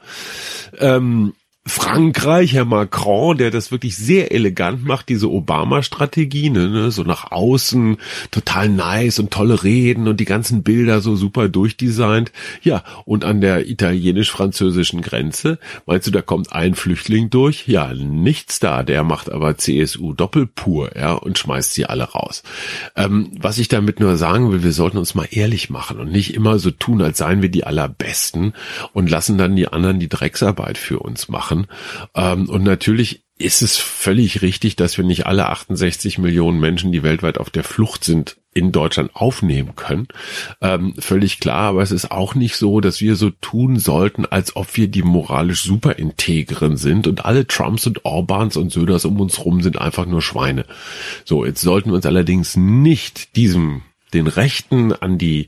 Frankreich, Herr Macron, der das wirklich sehr elegant macht, diese Obama-Strategie, ne, so nach außen total nice und tolle Reden und die ganzen Bilder so super durchdesignt. Ja, und an der italienisch-französischen Grenze, meinst du, da kommt ein Flüchtling durch? Ja, nichts da, der macht aber CSU doppelpur, ja, und schmeißt sie alle raus. Was ich damit nur sagen will, wir sollten uns mal ehrlich machen und nicht immer so tun, als seien wir die Allerbesten und lassen dann die anderen die Drecksarbeit für uns machen. Und natürlich ist es völlig richtig, dass wir nicht alle 68 Millionen Menschen, die weltweit auf der Flucht sind, in Deutschland aufnehmen können. Völlig klar, aber es ist auch nicht so, dass wir so tun sollten, als ob wir die moralisch super integren sind und alle Trumps und Orbans und Söders um uns rum sind einfach nur Schweine. So, jetzt sollten wir uns allerdings nicht den Rechten an die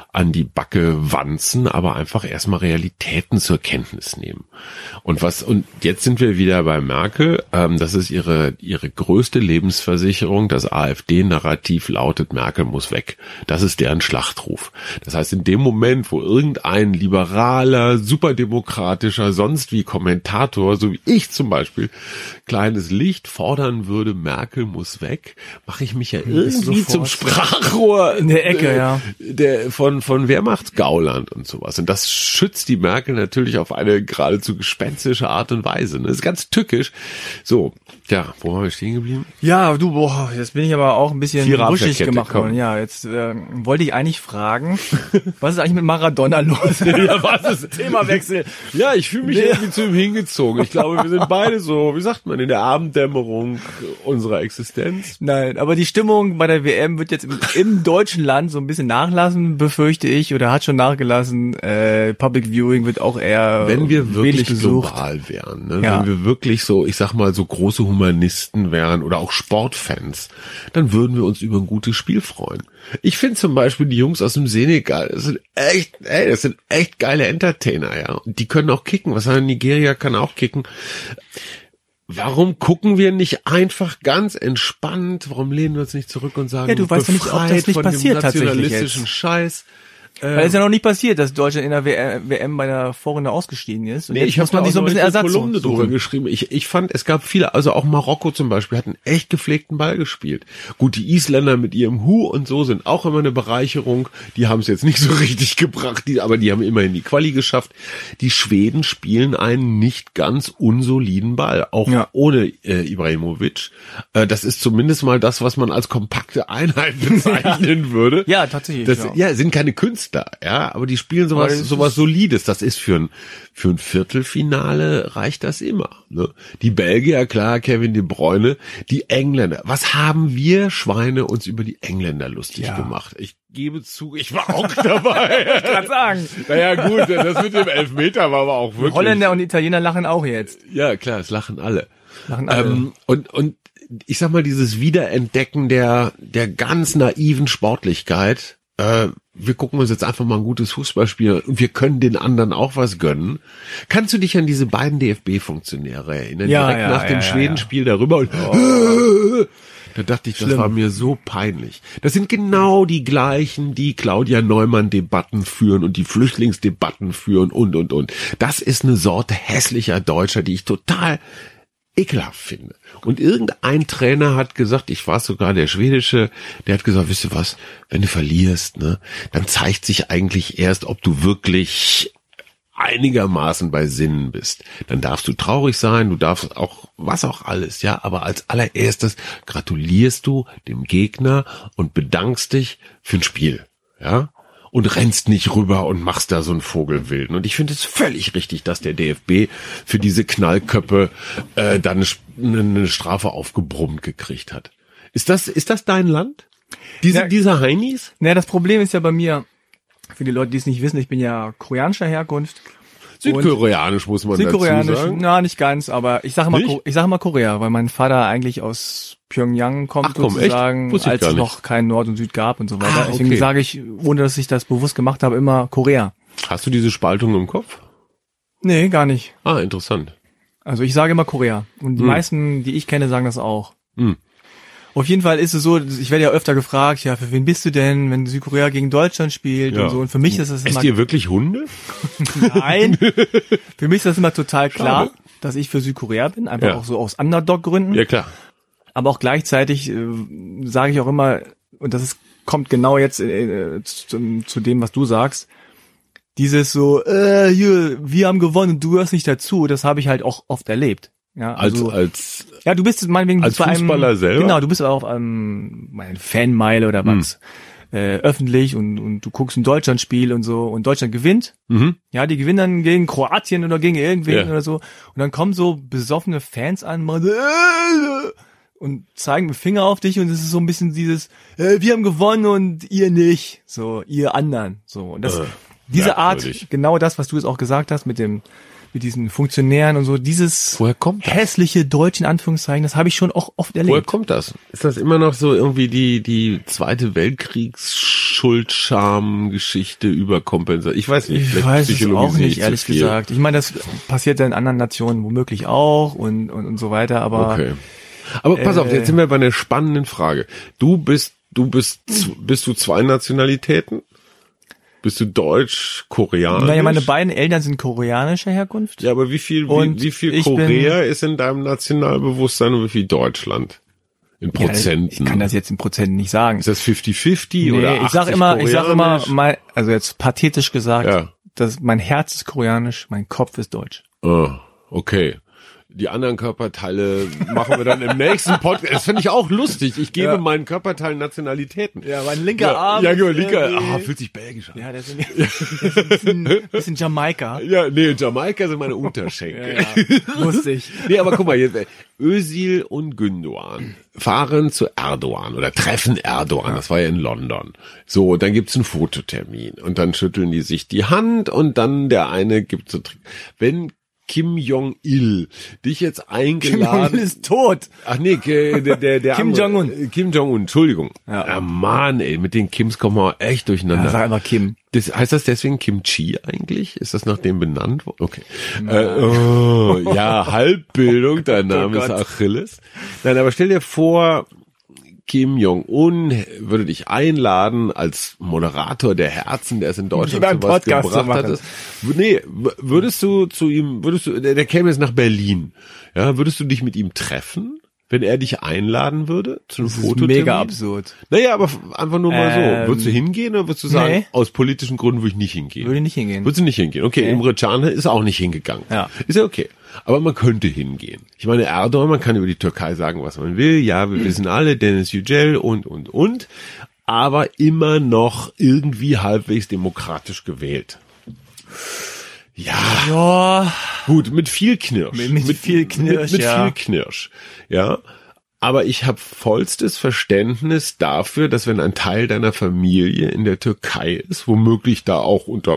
Backe wanzen, aber einfach erstmal Realitäten zur Kenntnis nehmen. Und jetzt sind wir wieder bei Merkel. Das ist ihre größte Lebensversicherung. Das AfD-Narrativ lautet, Merkel muss weg. Das ist deren Schlachtruf. Das heißt, in dem Moment, wo irgendein liberaler, superdemokratischer, sonst wie Kommentator, so wie ich zum Beispiel, kleines Licht fordern würde, Merkel muss weg, mache ich mich ja irgendwie zum Sprachrohr in der Ecke, ja. Von Wehrmachtsgauland und sowas. Und das schützt die Merkel natürlich auf eine geradezu gespenstische Art und Weise. Das ist ganz tückisch. So, ja, wo waren wir stehen geblieben? Ja, jetzt bin ich aber auch ein bisschen wuschig gemacht worden. Ja, jetzt wollte ich eigentlich fragen, was ist eigentlich mit Maradona los? Ja, was ist Themawechsel? Ja, ich fühle mich irgendwie zu ihm hingezogen. Ich glaube, wir sind beide so, wie sagt man, in der Abenddämmerung unserer Existenz. Nein, aber die Stimmung bei der WM wird jetzt im deutschen Land so ein bisschen nachlassen, befürchte ich, oder hat schon nachgelassen. Public Viewing wird auch eher wenn wir wirklich besucht. Global wären, ne? Ja. Wenn wir wirklich so, ich sag mal, so große Humanisten wären oder auch Sportfans, dann würden wir uns über ein gutes Spiel freuen. Ich finde zum Beispiel die Jungs aus dem Senegal, das sind echt geile Entertainer, ja. Und die können auch kicken. Was heißt, Nigeria kann auch kicken. Warum gucken wir nicht einfach ganz entspannt? Warum lehnen wir uns nicht zurück und sagen, ja, du weißt ja nicht, ob das nicht passiert tatsächlich nationalistischen Scheiß? Weil es ja noch nicht passiert, dass Deutschland in der WM bei der Vorrunde ausgestiegen ist. Und ich habe man sich so ein bisschen Ersatz Kolumne drüber geschrieben. Ich fand, es gab viele, also auch Marokko zum Beispiel, hatten echt gepflegten Ball gespielt. Gut, die Isländer mit ihrem Hu und so sind auch immer eine Bereicherung. Die haben es jetzt nicht so richtig gebracht, aber die haben immerhin die Quali geschafft. Die Schweden spielen einen nicht ganz unsoliden Ball, auch ohne Ibrahimovic. Das ist zumindest mal das, was man als kompakte Einheit bezeichnen würde. Ja, tatsächlich. Das sind keine Künstler. Ja, aber die spielen sowas Solides. Das ist für ein Viertelfinale reicht das immer. Ne? Die Belgier, klar, Kevin De Bruyne, die Engländer. Was haben wir Schweine uns über die Engländer lustig gemacht? Ich gebe zu, ich war auch dabei. Ich kann sagen. Naja, gut, das mit dem Elfmeter war aber auch wirklich. Holländer und Italiener lachen auch jetzt. Ja, klar, es lachen alle. Und ich sag mal, dieses Wiederentdecken der ganz naiven Sportlichkeit. Wir gucken uns jetzt einfach mal ein gutes Fußballspiel und wir können den anderen auch was gönnen. Kannst du dich an diese beiden DFB-Funktionäre erinnern? Direkt nach dem Schwedenspiel darüber und da dachte ich, das war mir so peinlich. Das sind genau die gleichen, die Claudia Neumann-Debatten führen und die Flüchtlingsdebatten führen und. Das ist eine Sorte hässlicher Deutscher, die ich total ekelhaft finde. Und irgendein Trainer hat gesagt, ich war sogar der schwedische, der hat gesagt, wisst ihr was, wenn du verlierst, ne, dann zeigt sich eigentlich erst, ob du wirklich einigermaßen bei Sinnen bist. Dann darfst du traurig sein, du darfst auch, was auch alles, ja, aber als allererstes gratulierst du dem Gegner und bedankst dich für ein Spiel, ja. Und rennst nicht rüber und machst da so einen Vogelwilden. Und ich finde es völlig richtig, dass der DFB für diese Knallköppe dann eine Strafe aufgebrummt gekriegt hat. Ist das dein Land? Diese Heinis? Naja, das Problem ist ja bei mir, für die Leute, die es nicht wissen, ich bin ja koreanischer Herkunft. Südkoreanisch muss man dazu sagen. Na, nicht ganz, aber ich sage mal Korea, weil mein Vater eigentlich aus Pyongyang kommt, sozusagen, als es noch kein Nord und Süd gab und so weiter. Deswegen sage ich, ohne dass ich das bewusst gemacht habe, immer Korea. Hast du diese Spaltung im Kopf? Nee, gar nicht. Ah, interessant. Also ich sage immer Korea. Und die meisten, die ich kenne, sagen das auch. Auf jeden Fall ist es so, ich werde ja öfter gefragt, ja, für wen bist du denn, wenn Südkorea gegen Deutschland spielt und so. Und für mich ist das immer... Esst ihr wirklich Hunde? Nein. Für mich ist das immer total klar, dass ich für Südkorea bin, einfach auch so aus Underdog-Gründen. Ja, klar. Aber auch gleichzeitig sage ich auch immer, und kommt genau jetzt zu dem, was du sagst, dieses so, hier, wir haben gewonnen und du hörst nicht dazu, das habe ich halt auch oft erlebt. Ja, also, ja, du bist meinetwegen als Fußballer selber. Genau, du bist auch auf meine Fanmeile oder was öffentlich und du guckst ein Deutschlandspiel und so und Deutschland gewinnt. Ja, die gewinnen dann gegen Kroatien oder gegen irgendwen oder so und dann kommen so besoffene Fans an und zeigen mit Finger auf dich und es ist so ein bisschen dieses, wir haben gewonnen und ihr nicht, so ihr anderen, so und das diese Art, genau das, was du jetzt auch gesagt hast mit diesen Funktionären und so, dieses hässliche Deutsch in Anführungszeichen, das habe ich schon auch oft erlebt. Woher kommt das? Ist das immer noch so irgendwie die Zweite Weltkriegs-Schuldscham-Geschichte überkompensiert? Ich weiß nicht. Ich weiß es auch nicht, ehrlich gesagt. Ich meine, das passiert ja in anderen Nationen womöglich auch und so weiter, aber... Okay. Aber pass auf, jetzt sind wir bei einer spannenden Frage. Bist du zwei Nationalitäten? Bist du deutsch, koreanisch? Naja, meine beiden Eltern sind koreanischer Herkunft. Ja, aber wie viel Korea ist in deinem Nationalbewusstsein und wie viel Deutschland? In Prozenten? Ich kann das jetzt in Prozenten nicht sagen. Ist das 50-50 oder 80 ich sag immer, also jetzt pathetisch gesagt, dass mein Herz ist koreanisch, mein Kopf ist deutsch. Okay. Die anderen Körperteile machen wir dann im nächsten Podcast. Das finde ich auch lustig. Ich gebe meinen Körperteilen Nationalitäten. Ja, mein linker Arm. Ja, genau, linker. Fühlt sich belgisch an. Ja, das ist ein bisschen Jamaika. Ja, nee, Jamaika sind meine Unterschenkel. Ja, wusste ich. Nee, aber guck mal, jetzt, Özil und Gündoğan fahren zu Erdogan oder treffen Erdogan. Das war ja in London. So, dann gibt's einen Fototermin und dann schütteln die sich die Hand und dann der eine gibt so, wenn Kim Jong-il dich jetzt eingeladen... Kim Jong-il ist tot. Ach nee, der Kim Jong-un. Kim Jong-un, Entschuldigung. Ja. Mann, ey, mit den Kims kommen wir echt durcheinander. Ja, sag einfach Kim. Heißt das deswegen Kimchi eigentlich? Ist das nach dem benannt worden? Okay. Ja, Halbbildung, dein Name ist Achilles. Nein, aber stell dir vor... Kim Jong-un würde dich einladen als Moderator der Herzen, der es in Deutschland sowas gebracht hat. Nee, würdest du zu ihm, der käme jetzt nach Berlin, ja, würdest du dich mit ihm treffen, wenn er dich einladen würde zu einem Fototermin? Das ist mega absurd. Naja, aber einfach nur mal so. Würdest du hingehen oder würdest du sagen, aus politischen Gründen würde ich nicht hingehen? Würde nicht hingehen. Würdest du nicht hingehen? Okay, Emre Can ist auch nicht hingegangen. Ja. Ist ja okay. Aber man könnte hingehen. Ich meine, Erdogan, man kann über die Türkei sagen, was man will. Ja, wir wissen alle, Dennis Yücel und. Aber immer noch irgendwie halbwegs demokratisch gewählt. Ja. Gut, mit viel Knirsch. Mit viel Knirsch, mit viel Knirsch. Ja. Aber ich habe vollstes Verständnis dafür, dass wenn ein Teil deiner Familie in der Türkei ist, womöglich da auch unter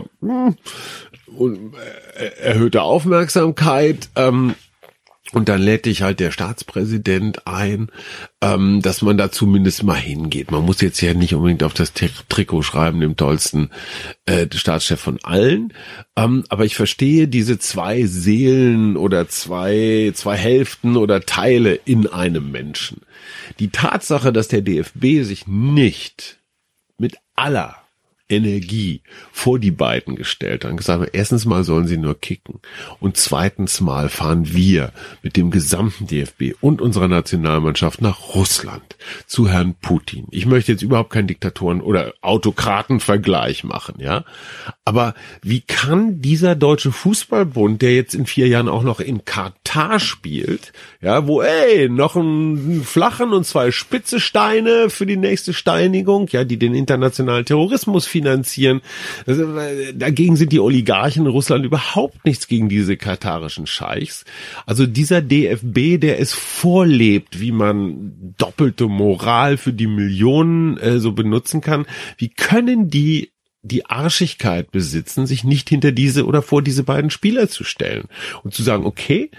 erhöhter Aufmerksamkeit, und dann lädt dich halt der Staatspräsident ein, dass man da zumindest mal hingeht. Man muss jetzt ja nicht unbedingt auf das Trikot schreiben, dem tollsten Staatschef von allen. Aber ich verstehe diese zwei Seelen oder zwei Hälften oder Teile in einem Menschen. Die Tatsache, dass der DFB sich nicht mit aller Energie vor die beiden gestellt und gesagt hat, erstens mal sollen sie nur kicken und zweitens mal fahren wir mit dem gesamten DFB und unserer Nationalmannschaft nach Russland zu Herrn Putin. Ich möchte jetzt überhaupt keinen Diktatoren- oder Autokratenvergleich machen, ja. Aber wie kann dieser Deutsche Fußballbund, der jetzt in 4 Jahren auch noch in Katar spielt, ja, wo, noch einen flachen und 2 spitze Steine für die nächste Steinigung, ja, die den internationalen Terrorismus finanzieren. Also, dagegen sind die Oligarchen in Russland überhaupt nichts gegen diese katarischen Scheichs. Also dieser DFB, der es vorlebt, wie man doppelte Moral für die Millionen so benutzen kann, wie können die die Arschigkeit besitzen, sich nicht hinter diese oder vor diese beiden Spieler zu stellen und zu sagen, okay,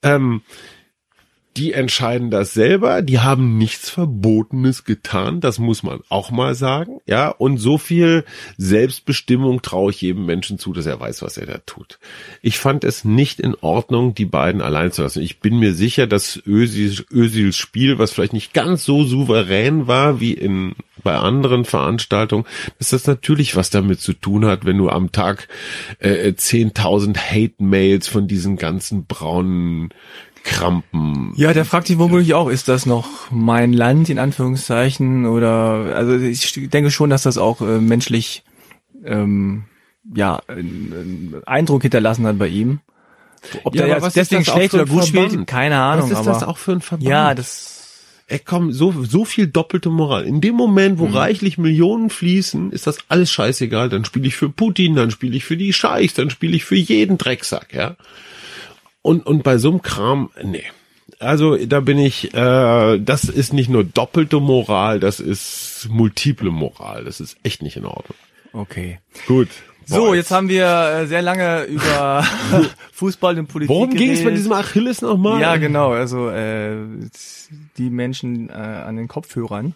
die entscheiden das selber, die haben nichts Verbotenes getan, das muss man auch mal sagen, ja, und so viel Selbstbestimmung traue ich jedem Menschen zu, dass er weiß, was er da tut. Ich fand es nicht in Ordnung, die beiden allein zu lassen. Ich bin mir sicher, dass Özils Spiel, was vielleicht nicht ganz so souverän war wie bei anderen Veranstaltungen, dass das natürlich was damit zu tun hat, wenn du am Tag 10.000 Hate-Mails von diesen ganzen braunen Krampen. Ja, der fragt sich womöglich auch, ist das noch mein Land, in Anführungszeichen, oder, also ich denke schon, dass das auch menschlich, einen Eindruck hinterlassen hat bei ihm. Ob der jetzt deswegen schlecht oder gut spielt, keine Ahnung. Was ist das auch für ein Verband? Ja, komm, so viel doppelte Moral. In dem Moment, wo reichlich Millionen fließen, ist das alles scheißegal. Dann spiele ich für Putin, dann spiele ich für die Scheichs, dann spiele ich für jeden Drecksack, ja. Und bei so einem Kram, nee. Also da bin ich, das ist nicht nur doppelte Moral, das ist multiple Moral. Das ist echt nicht in Ordnung. okay. Gut. So, jetzt haben wir sehr lange über Fußball und Politik Worum ging es bei geredet. diesem Achilles nochmal? Ja, genau, also die Menschen an den Kopfhörern.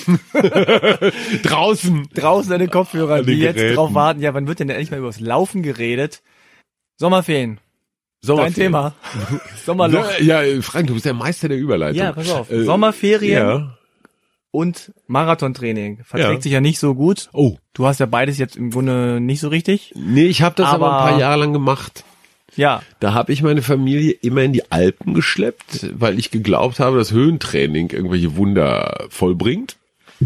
Draußen An den Kopfhörern, An den die jetzt Geräten. drauf warten. Ja, wann wird denn endlich mal über das Laufen geredet? Sommerferien. Dein Thema. Sommerloch. Ja, Frank, du bist der Meister der Überleitung. Ja, pass auf. Sommerferien Ja. und Marathontraining. Verträgt Ja. sich ja nicht so gut. Oh. Du hast ja beides jetzt im Grunde nicht so richtig. Nee, ich habe das aber Aber- ein paar Jahre lang gemacht. Ja. Da habe ich meine Familie immer in die Alpen geschleppt, weil ich geglaubt habe, dass Höhentraining irgendwelche Wunder vollbringt.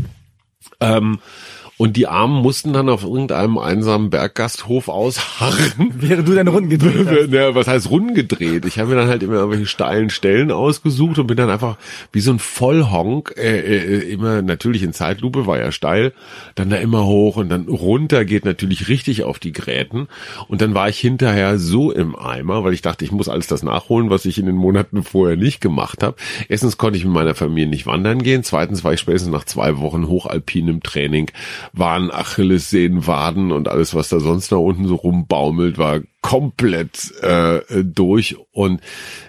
Und die Armen mussten dann auf irgendeinem einsamen Berggasthof ausharren. Während du deine Runden gedreht hast. Ja, was heißt Runden gedreht? Ich habe mir dann halt immer irgendwelche steilen Stellen ausgesucht und bin dann einfach wie so ein Vollhonk, immer natürlich in Zeitlupe, war ja steil, dann da immer hoch und dann runter, geht natürlich richtig auf die Gräten. Und dann war ich hinterher so im Eimer, weil ich dachte, ich muss alles das nachholen, was ich in den Monaten vorher nicht gemacht habe. Erstens konnte ich mit meiner Familie nicht wandern gehen. Zweitens war ich spätestens nach 2 Wochen hochalpinem Training, waren Achillessehnen, Waden und alles, was da sonst da unten so rumbaumelt, war komplett durch und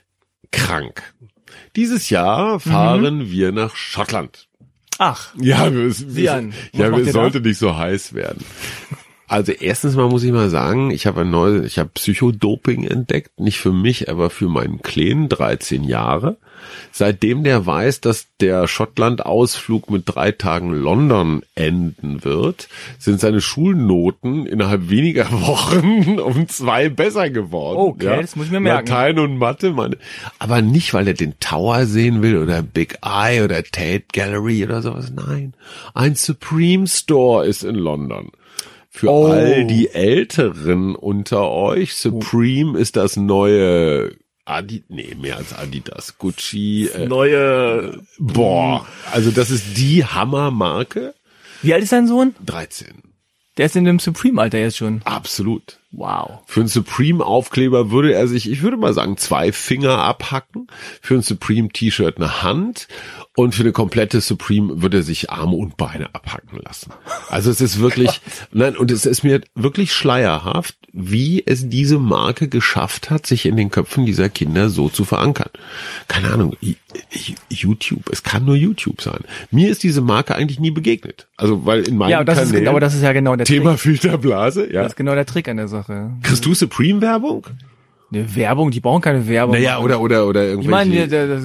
krank. Dieses Jahr fahren wir nach Schottland. Ach, Ja, Sieh an. Was macht es ihr sollte nicht so heiß werden. Also erstens mal muss ich mal sagen, ich habe Psychodoping entdeckt, nicht für mich, aber für meinen Kleinen, 13 Jahre. Seitdem der weiß, dass der Schottland-Ausflug mit 3 Tagen London enden wird, sind seine Schulnoten innerhalb weniger Wochen um 2 besser geworden. Okay, das muss ich mir merken. Latein und Mathe, aber nicht, weil er den Tower sehen will oder Big Eye oder Tate Gallery oder sowas. Nein, ein Supreme Store ist in London. Für all die Älteren unter euch, Supreme ist das neue mehr als Adidas, Gucci. neue. Also das ist die Hammermarke. Wie alt ist dein Sohn? 13. Der ist in dem Supreme-Alter jetzt schon. Absolut. Wow. Für einen Supreme-Aufkleber würde er sich, ich würde mal sagen, 2 Finger abhacken. Für ein Supreme-T-Shirt eine Hand. Und für eine komplette Supreme würde er sich Arme und Beine abhacken lassen. Also es ist wirklich, und es ist mir wirklich schleierhaft, wie es diese Marke geschafft hat, sich in den Köpfen dieser Kinder so zu verankern. Keine Ahnung, YouTube, es kann nur YouTube sein. Mir ist diese Marke eigentlich nie begegnet. Also, weil in meinem Kanälen, aber das ist ja genau der Thema Trick. Filterblase, ja. Das ist genau der Trick an der Sache. Kriegst du Supreme-Werbung? Eine Werbung, die brauchen keine Werbung. Naja, oder irgendwelche. Ich meine,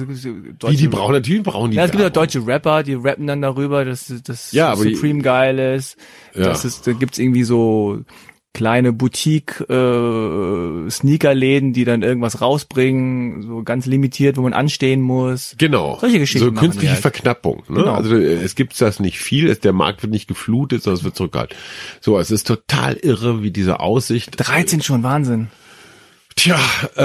die brauchen die ja, es gibt ja Werbung. deutsche Rapper, die rappen dann darüber, dass Ja, aber Supreme geil ist. Ja. Da gibt's irgendwie so kleine Boutique Sneakerläden, die dann irgendwas rausbringen, so ganz limitiert, wo man anstehen muss. Genau. Solche Geschichten So machen die künstliche halt. Verknappung. Ne? Genau. Also es gibt das nicht viel, der Markt wird nicht geflutet, sondern es wird zurückgehalten. So, es ist total irre, wie diese Aussicht. 13 schon, Wahnsinn. Tja,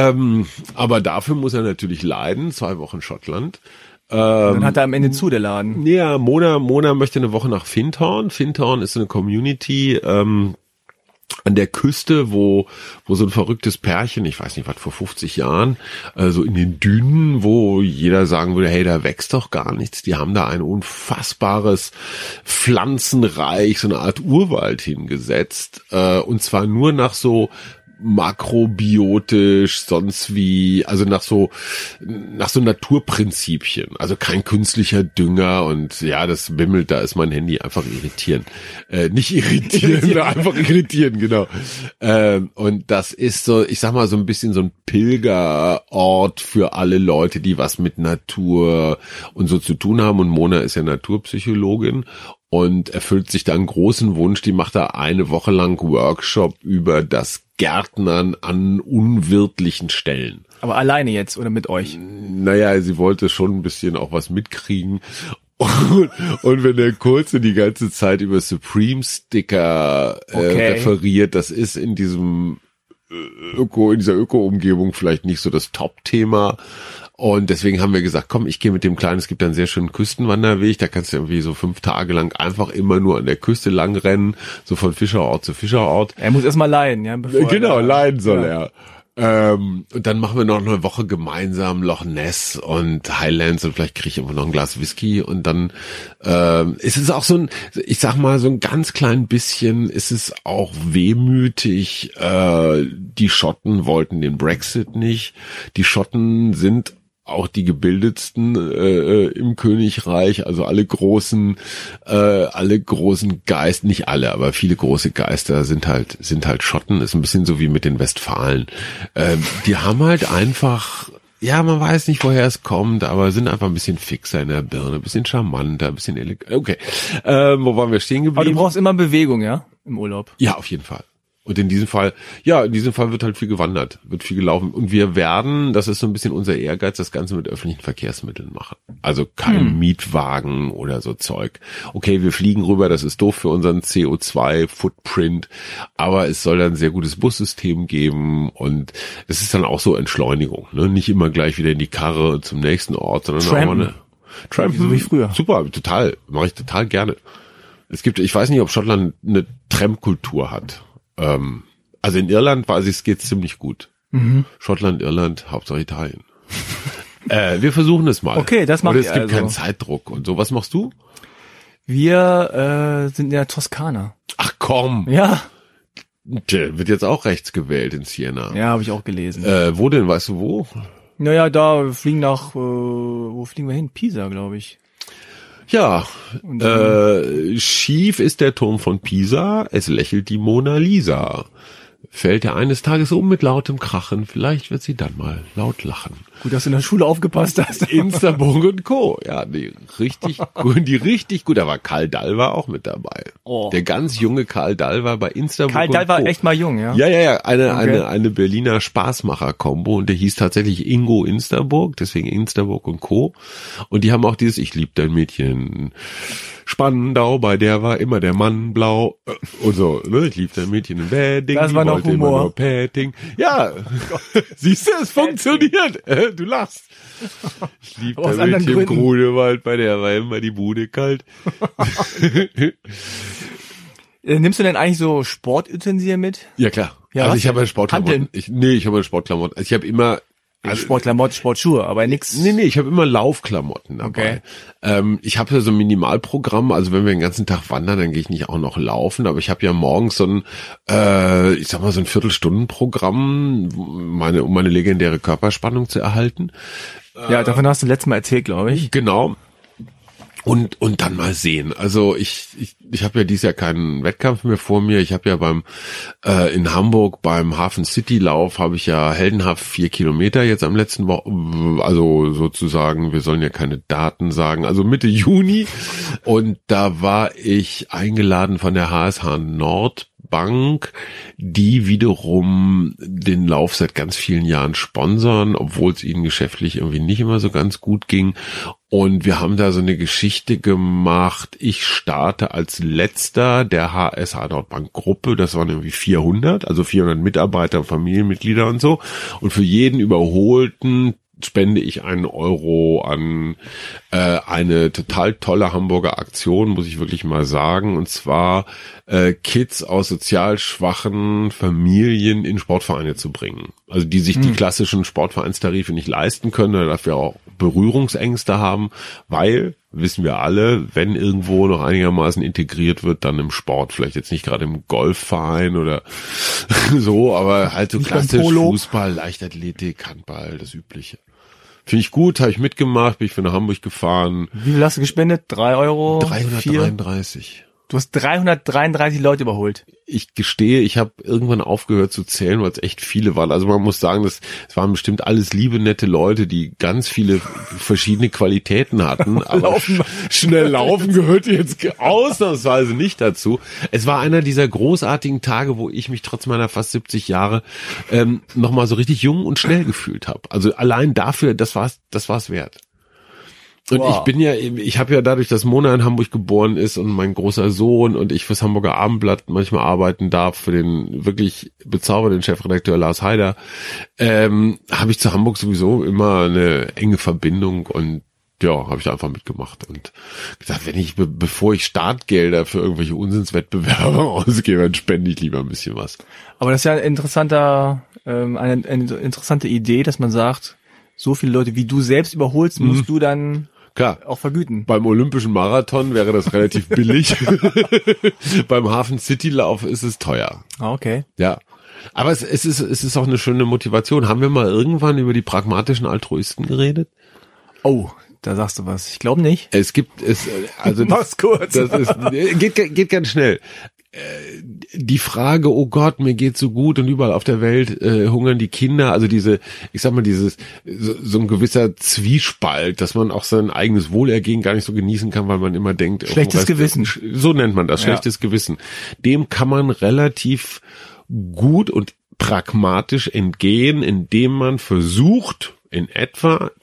aber dafür muss er natürlich leiden. 2 Wochen Schottland. Dann hat er am Ende zu, der Laden. Ja, Mona möchte eine Woche nach Findhorn. Findhorn ist eine Community, an der Küste, wo so ein verrücktes Pärchen, ich weiß nicht, was vor 50 Jahren, so in den Dünen, wo jeder sagen würde, hey, da wächst doch gar nichts. Die haben da ein unfassbares Pflanzenreich, so eine Art Urwald hingesetzt, und zwar nur nach so makrobiotisch, sonst wie, also nach so Naturprinzipien, also kein künstlicher Dünger und ja, das bimmelt, da ist mein Handy einfach irritieren. Nicht irritieren, einfach irritieren, genau. Und das ist so, ich sag mal, so ein bisschen so ein Pilgerort für alle Leute, die was mit Natur und so zu tun haben, und Mona ist ja Naturpsychologin und erfüllt sich da einen großen Wunsch, die macht da eine Woche lang Workshop über das Gärtnern an unwirtlichen Stellen. Aber alleine jetzt oder mit euch? Naja, sie wollte schon ein bisschen auch was mitkriegen. Und wenn der Kurze die ganze Zeit über Supreme-Sticker referiert, das ist in dieser Öko-Umgebung vielleicht nicht so das Top-Thema. Und deswegen haben wir gesagt, komm, ich gehe mit dem Kleinen, es gibt einen sehr schönen Küstenwanderweg, da kannst du irgendwie so 5 Tage lang einfach immer nur an der Küste lang rennen, so von Fischerort zu Fischerort. Er muss erstmal leiden, ja. Genau, leiden soll er. Und dann machen wir noch eine Woche gemeinsam Loch Ness und Highlands und vielleicht kriege ich immer noch ein Glas Whisky und dann ist es auch so ein, ich sag mal, so ein ganz klein bisschen ist es auch wehmütig. Die Schotten wollten den Brexit nicht. Die Schotten sind auch die gebildetsten im Königreich, also alle großen Geister, nicht alle, aber viele große Geister sind halt Schotten, ist ein bisschen so wie mit den Westfalen. Die haben halt einfach, ja, man weiß nicht, woher es kommt, aber sind einfach ein bisschen fixer in der Birne, ein bisschen charmanter, ein bisschen elegant. Okay, wo waren wir stehen geblieben? Aber du brauchst immer Bewegung, ja, im Urlaub? Ja, auf jeden Fall. Und in diesem Fall wird halt viel gewandert, wird viel gelaufen. Und wir werden, das ist so ein bisschen unser Ehrgeiz, das Ganze mit öffentlichen Verkehrsmitteln machen. Also kein Mietwagen oder so Zeug. Okay, wir fliegen rüber, das ist doof für unseren CO2-Footprint, aber es soll dann ein sehr gutes Bussystem geben und es ist dann auch so Entschleunigung, ne? Nicht immer gleich wieder in die Karre zum nächsten Ort, sondern auch mal eine Trampen, so wie früher. Super, total, mache ich total gerne. Ich weiß nicht, ob Schottland eine Tramkultur hat. Also in Irland weiß ich, es geht ziemlich gut. Schottland, Irland, Hauptsache Italien. Wir versuchen es mal. Okay, das macht ihr. Es gibt keinen Zeitdruck und so. Was machst du? Wir sind in der Toskana. Ach komm. Ja. Der wird jetzt auch rechts gewählt in Siena. Ja, habe ich auch gelesen. Wo denn? Weißt du wo? Naja, wo fliegen wir hin? Pisa, glaube ich. Ja, schief ist der Turm von Pisa, es lächelt die Mona Lisa. Fällt er eines Tages um mit lautem Krachen, vielleicht wird sie dann mal laut lachen. Gut, dass du in der Schule aufgepasst hast. Instaburg und Co. Ja, richtig gut. Da war Karl Dall war auch mit dabei. Oh. Der ganz junge Karl Dall war bei Instaburg Karl Dall war echt mal jung, ja? Ja. Eine Berliner Spaßmacher-Kombo und der hieß tatsächlich Ingo Instaburg, deswegen Instaburg und Co. Und die haben auch dieses Ich lieb dein Mädchen Spandau, bei der war immer der Mann blau und so, ne? Ich lieb dein Mädchen in Wedding. Das war noch Humor. Ja, siehst du, es funktioniert. Du lachst. Ich lieb dein Mädchen im Grunewald, bei der war immer die Bude kalt. Nimmst du denn eigentlich so Sportutensilien mit? Ja, klar. Ja, also ich habe Sportklamotten. Ich habe Sportklamotten. Also ich habe immer Sportklamotten, Sportschuhe, aber nix. Nee, ich habe immer Laufklamotten dabei. Okay. Ich habe ja so ein Minimalprogramm, also wenn wir den ganzen Tag wandern, dann gehe ich nicht auch noch laufen, aber ich habe ja morgens so ein, ich sag mal so ein Viertelstundenprogramm, um meine legendäre Körperspannung zu erhalten. Ja, davon hast du letztes Mal erzählt, glaube ich. Genau. Und dann mal sehen. Also ich habe ja dieses Jahr keinen Wettkampf mehr vor mir. Ich habe ja in Hamburg beim Hafen City Lauf habe ich ja heldenhaft 4 Kilometer jetzt am letzten Woche, also sozusagen, wir sollen ja keine Daten sagen, also Mitte Juni. Und da war ich eingeladen von der HSH Nordbank, die wiederum den Lauf seit ganz vielen Jahren sponsern, obwohl es ihnen geschäftlich irgendwie nicht immer so ganz gut ging. Und wir haben da so eine Geschichte gemacht. Ich starte als letzter der HSH Nordbank Gruppe. Das waren irgendwie 400, also 400 Mitarbeiter, Familienmitglieder und so. Und für jeden Überholten spende ich 1 Euro an eine total tolle Hamburger Aktion, muss ich wirklich mal sagen, und zwar Kids aus sozial schwachen Familien in Sportvereine zu bringen. Also die sich die klassischen Sportvereinstarife nicht leisten können oder dafür auch Berührungsängste haben, weil, wissen wir alle, wenn irgendwo noch einigermaßen integriert wird, dann im Sport, vielleicht jetzt nicht gerade im Golfverein oder so, aber halt so nicht klassisch Fußball, Leichtathletik, Handball, das Übliche. Finde ich gut, habe ich mitgemacht, bin ich für nach Hamburg gefahren. Wie viel hast du gespendet? 3 Euro? 333. Du hast 333 Leute überholt. Ich gestehe, ich habe irgendwann aufgehört zu zählen, weil es echt viele waren. Also man muss sagen, es waren bestimmt alles liebe, nette Leute, die ganz viele verschiedene Qualitäten hatten. Aber schnell laufen gehört jetzt ausnahmsweise nicht dazu. Es war einer dieser großartigen Tage, wo ich mich trotz meiner fast 70 Jahre nochmal so richtig jung und schnell gefühlt habe. Also allein dafür, das war's wert. Und wow. Ich habe ja dadurch, dass Mona in Hamburg geboren ist und mein großer Sohn und ich fürs Hamburger Abendblatt manchmal arbeiten darf, für den wirklich bezaubernden Chefredakteur Lars Haider, habe ich zu Hamburg sowieso immer eine enge Verbindung und ja, habe ich da einfach mitgemacht und gesagt, bevor ich Startgelder für irgendwelche Unsinnswettbewerbe ausgebe, dann spende ich lieber ein bisschen was. Aber das ist ja eine interessante Idee, dass man sagt, so viele Leute, wie du selbst überholst, musst du dann klar auch vergüten. Beim Olympischen Marathon wäre das relativ billig. Beim Hafen City Lauf ist es teuer. Ah, okay. Ja. Aber es ist auch eine schöne Motivation. Haben wir mal irgendwann über die pragmatischen Altruisten geredet? Oh, da sagst du was. Ich glaube nicht. Mach's kurz. Geht ganz schnell. Die Frage, oh Gott, mir geht's so gut und überall auf der Welt hungern die Kinder, also so ein gewisser Zwiespalt, dass man auch sein eigenes Wohlergehen gar nicht so genießen kann, weil man immer denkt, schlechtes Gewissen. So nennt man das, schlechtes Gewissen. Dem kann man relativ gut und pragmatisch entgehen, indem man versucht, in etwa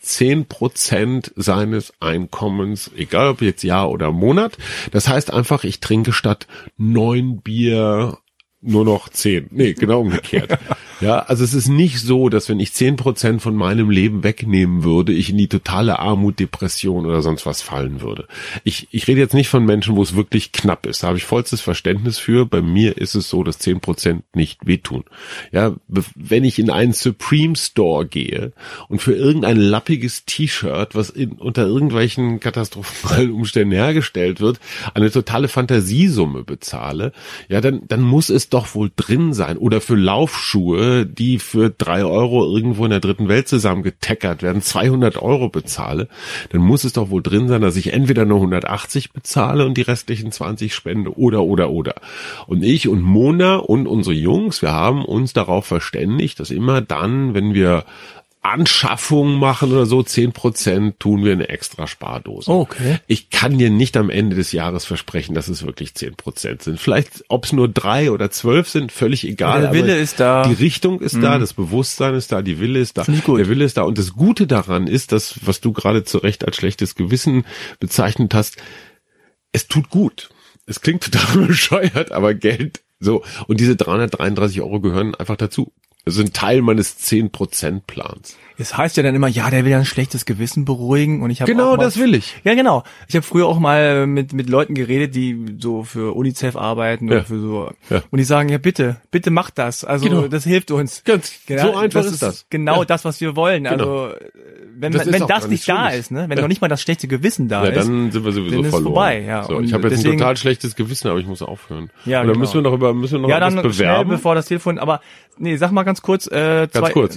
10% seines Einkommens, egal ob jetzt Jahr oder Monat. Das heißt einfach, ich trinke statt 9 Bier nur noch 10. Nee, genau umgekehrt. Ja, also es ist nicht so, dass wenn ich 10% von meinem Leben wegnehmen würde, ich in die totale Armut, Depression oder sonst was fallen würde. Ich rede jetzt nicht von Menschen, wo es wirklich knapp ist. Da habe ich vollstes Verständnis für. Bei mir ist es so, dass 10% nicht wehtun. Ja, wenn ich in einen Supreme Store gehe und für irgendein lappiges T-Shirt, was unter irgendwelchen katastrophalen Umständen hergestellt wird, eine totale Fantasiesumme bezahle, ja, dann muss es doch wohl drin sein. Oder für Laufschuhe, die für 3 Euro irgendwo in der dritten Welt zusammengetackert werden, 200 Euro bezahle, dann muss es doch wohl drin sein, dass ich entweder nur 180 bezahle und die restlichen 20 spende oder. Und ich und Mona und unsere Jungs, wir haben uns darauf verständigt, dass immer dann, wenn wir Anschaffungen machen oder so, 10% tun wir eine extra Spardose. Okay. Ich kann dir nicht am Ende des Jahres versprechen, dass es wirklich 10% sind. Vielleicht, ob es nur 3 oder 12 sind, völlig egal. Der Wille ist da. Die Richtung ist da, das Bewusstsein ist da, die Wille ist da. Finde ich gut. Der Wille ist da. Und das Gute daran ist, dass, was du gerade zu Recht als schlechtes Gewissen bezeichnet hast, es tut gut. Es klingt total bescheuert, aber Geld, so. Und diese 333 Euro gehören einfach dazu. Das ist ein Teil meines 10% Plans. Es heißt ja dann immer, ja, der will ja ein schlechtes Gewissen beruhigen und ich habe genau, das will ich. Ja, genau. Ich habe früher auch mal mit Leuten geredet, die so für UNICEF arbeiten oder für so und die sagen, ja bitte mach das. Also das hilft uns. Ganz so einfach ist das. Genau das, was wir wollen. Genau. Also wenn das nicht da ist, ne, wenn noch nicht mal das schlechte Gewissen da ist, dann sind wir sowieso dann verloren. Ist vorbei. Ja. So, ich habe jetzt ein total schlechtes Gewissen, aber ich muss aufhören. Ja, und dann müssen wir noch dann was bewerben. Schnell, bevor das Telefon. Aber nee, sag mal ganz kurz. Neue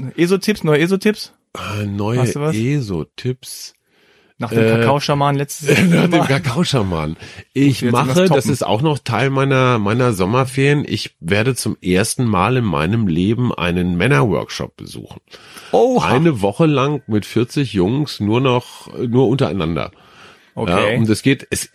ESO-Tipps. Neue ESO-Tipps. Nach dem Kakao-Schaman letztes Jahr. Nach dem Kakao-Schaman. Ich mache, das ist auch noch Teil meiner Sommerferien, ich werde zum ersten Mal in meinem Leben einen Männerworkshop besuchen. Oha. Eine Woche lang mit 40 Jungs, nur untereinander. Okay. Ja, und es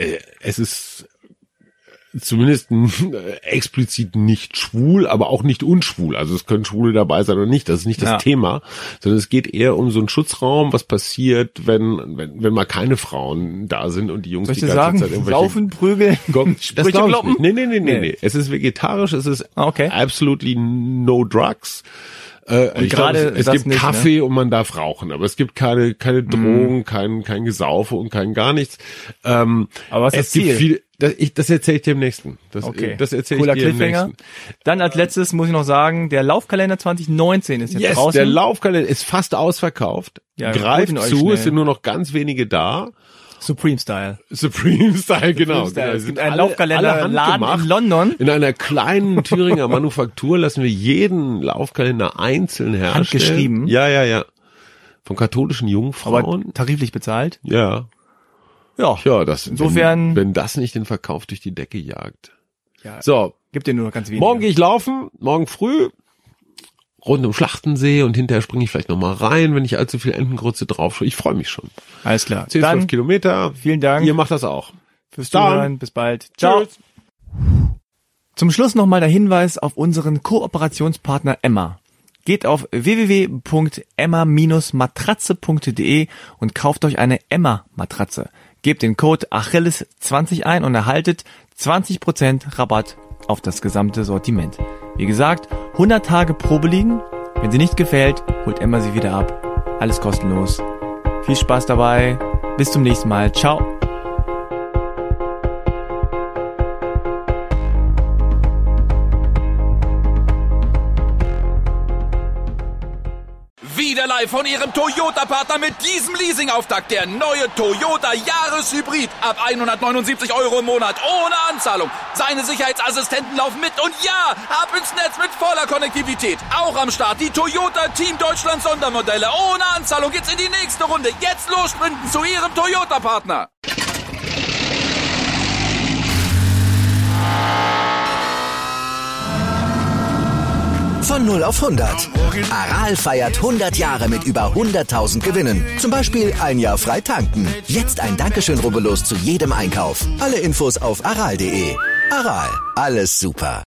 ist zumindest explizit nicht schwul, aber auch nicht unschwul. Also es können Schwule dabei sein oder nicht. Das ist nicht das Thema, sondern es geht eher um so einen Schutzraum, was passiert, wenn mal keine Frauen da sind und die Jungs die ganze Zeit irgendwelche saufen, prügeln, das glaube ich nicht. Nee. Es ist vegetarisch, es ist absolutely no drugs. Und gerade es das gibt nicht, Kaffee und man darf rauchen, aber es gibt keine Drogen, kein Gesaufe und kein gar nichts. Aber was ist das Ziel? Das erzähle ich dir im nächsten. Das erzähle ich dir im nächsten. Dann als letztes muss ich noch sagen, der Laufkalender 2019 ist jetzt draußen. Der Laufkalender ist fast ausverkauft. Ja, greift zu, es sind nur noch ganz wenige da. Supreme Style, Genau. Es gibt einen Laufkalenderladen in London. In einer kleinen Thüringer Manufaktur lassen wir jeden Laufkalender einzeln herstellen. Handgeschrieben. Ja. Von katholischen Jungfrauen. Aber tariflich bezahlt. Ja, das, insofern, wenn das nicht den Verkauf durch die Decke jagt. Ja, so. Gibt dir nur noch ganz wenig. Morgen gehe ich laufen, morgen früh, rund um Schlachtensee und hinterher springe ich vielleicht nochmal rein, wenn ich allzu viel Entengrütze drauf schaue. Ich freue mich schon. Alles klar. 10-12 Kilometer. Vielen Dank. Ihr macht das auch. Fürs Zuhören. Bis bald. Ciao. Tschüss. Zum Schluss nochmal der Hinweis auf unseren Kooperationspartner Emma. Geht auf www.emma-matratze.de und kauft euch eine Emma-Matratze. Gebt den Code Achilles20 ein und erhaltet 20% Rabatt auf das gesamte Sortiment. Wie gesagt, 100 Tage Probe liegen. Wenn sie nicht gefällt, holt Emma sie wieder ab. Alles kostenlos. Viel Spaß dabei. Bis zum nächsten Mal. Ciao. Wieder live von Ihrem Toyota-Partner mit diesem Leasing-Auftakt. Der neue Toyota Jahreshybrid. Ab 179 € im Monat. Ohne Anzahlung. Seine Sicherheitsassistenten laufen mit. Und ja, ab ins Netz mit voller Konnektivität. Auch am Start die Toyota Team Deutschland Sondermodelle. Ohne Anzahlung geht's in die nächste Runde. Jetzt los sprinten zu Ihrem Toyota-Partner. Von 0 auf 100. Aral feiert 100 Jahre mit über 100.000 Gewinnen. Zum Beispiel ein Jahr frei tanken. Jetzt ein Dankeschön, rubbellos zu jedem Einkauf. Alle Infos auf aral.de. Aral, alles super.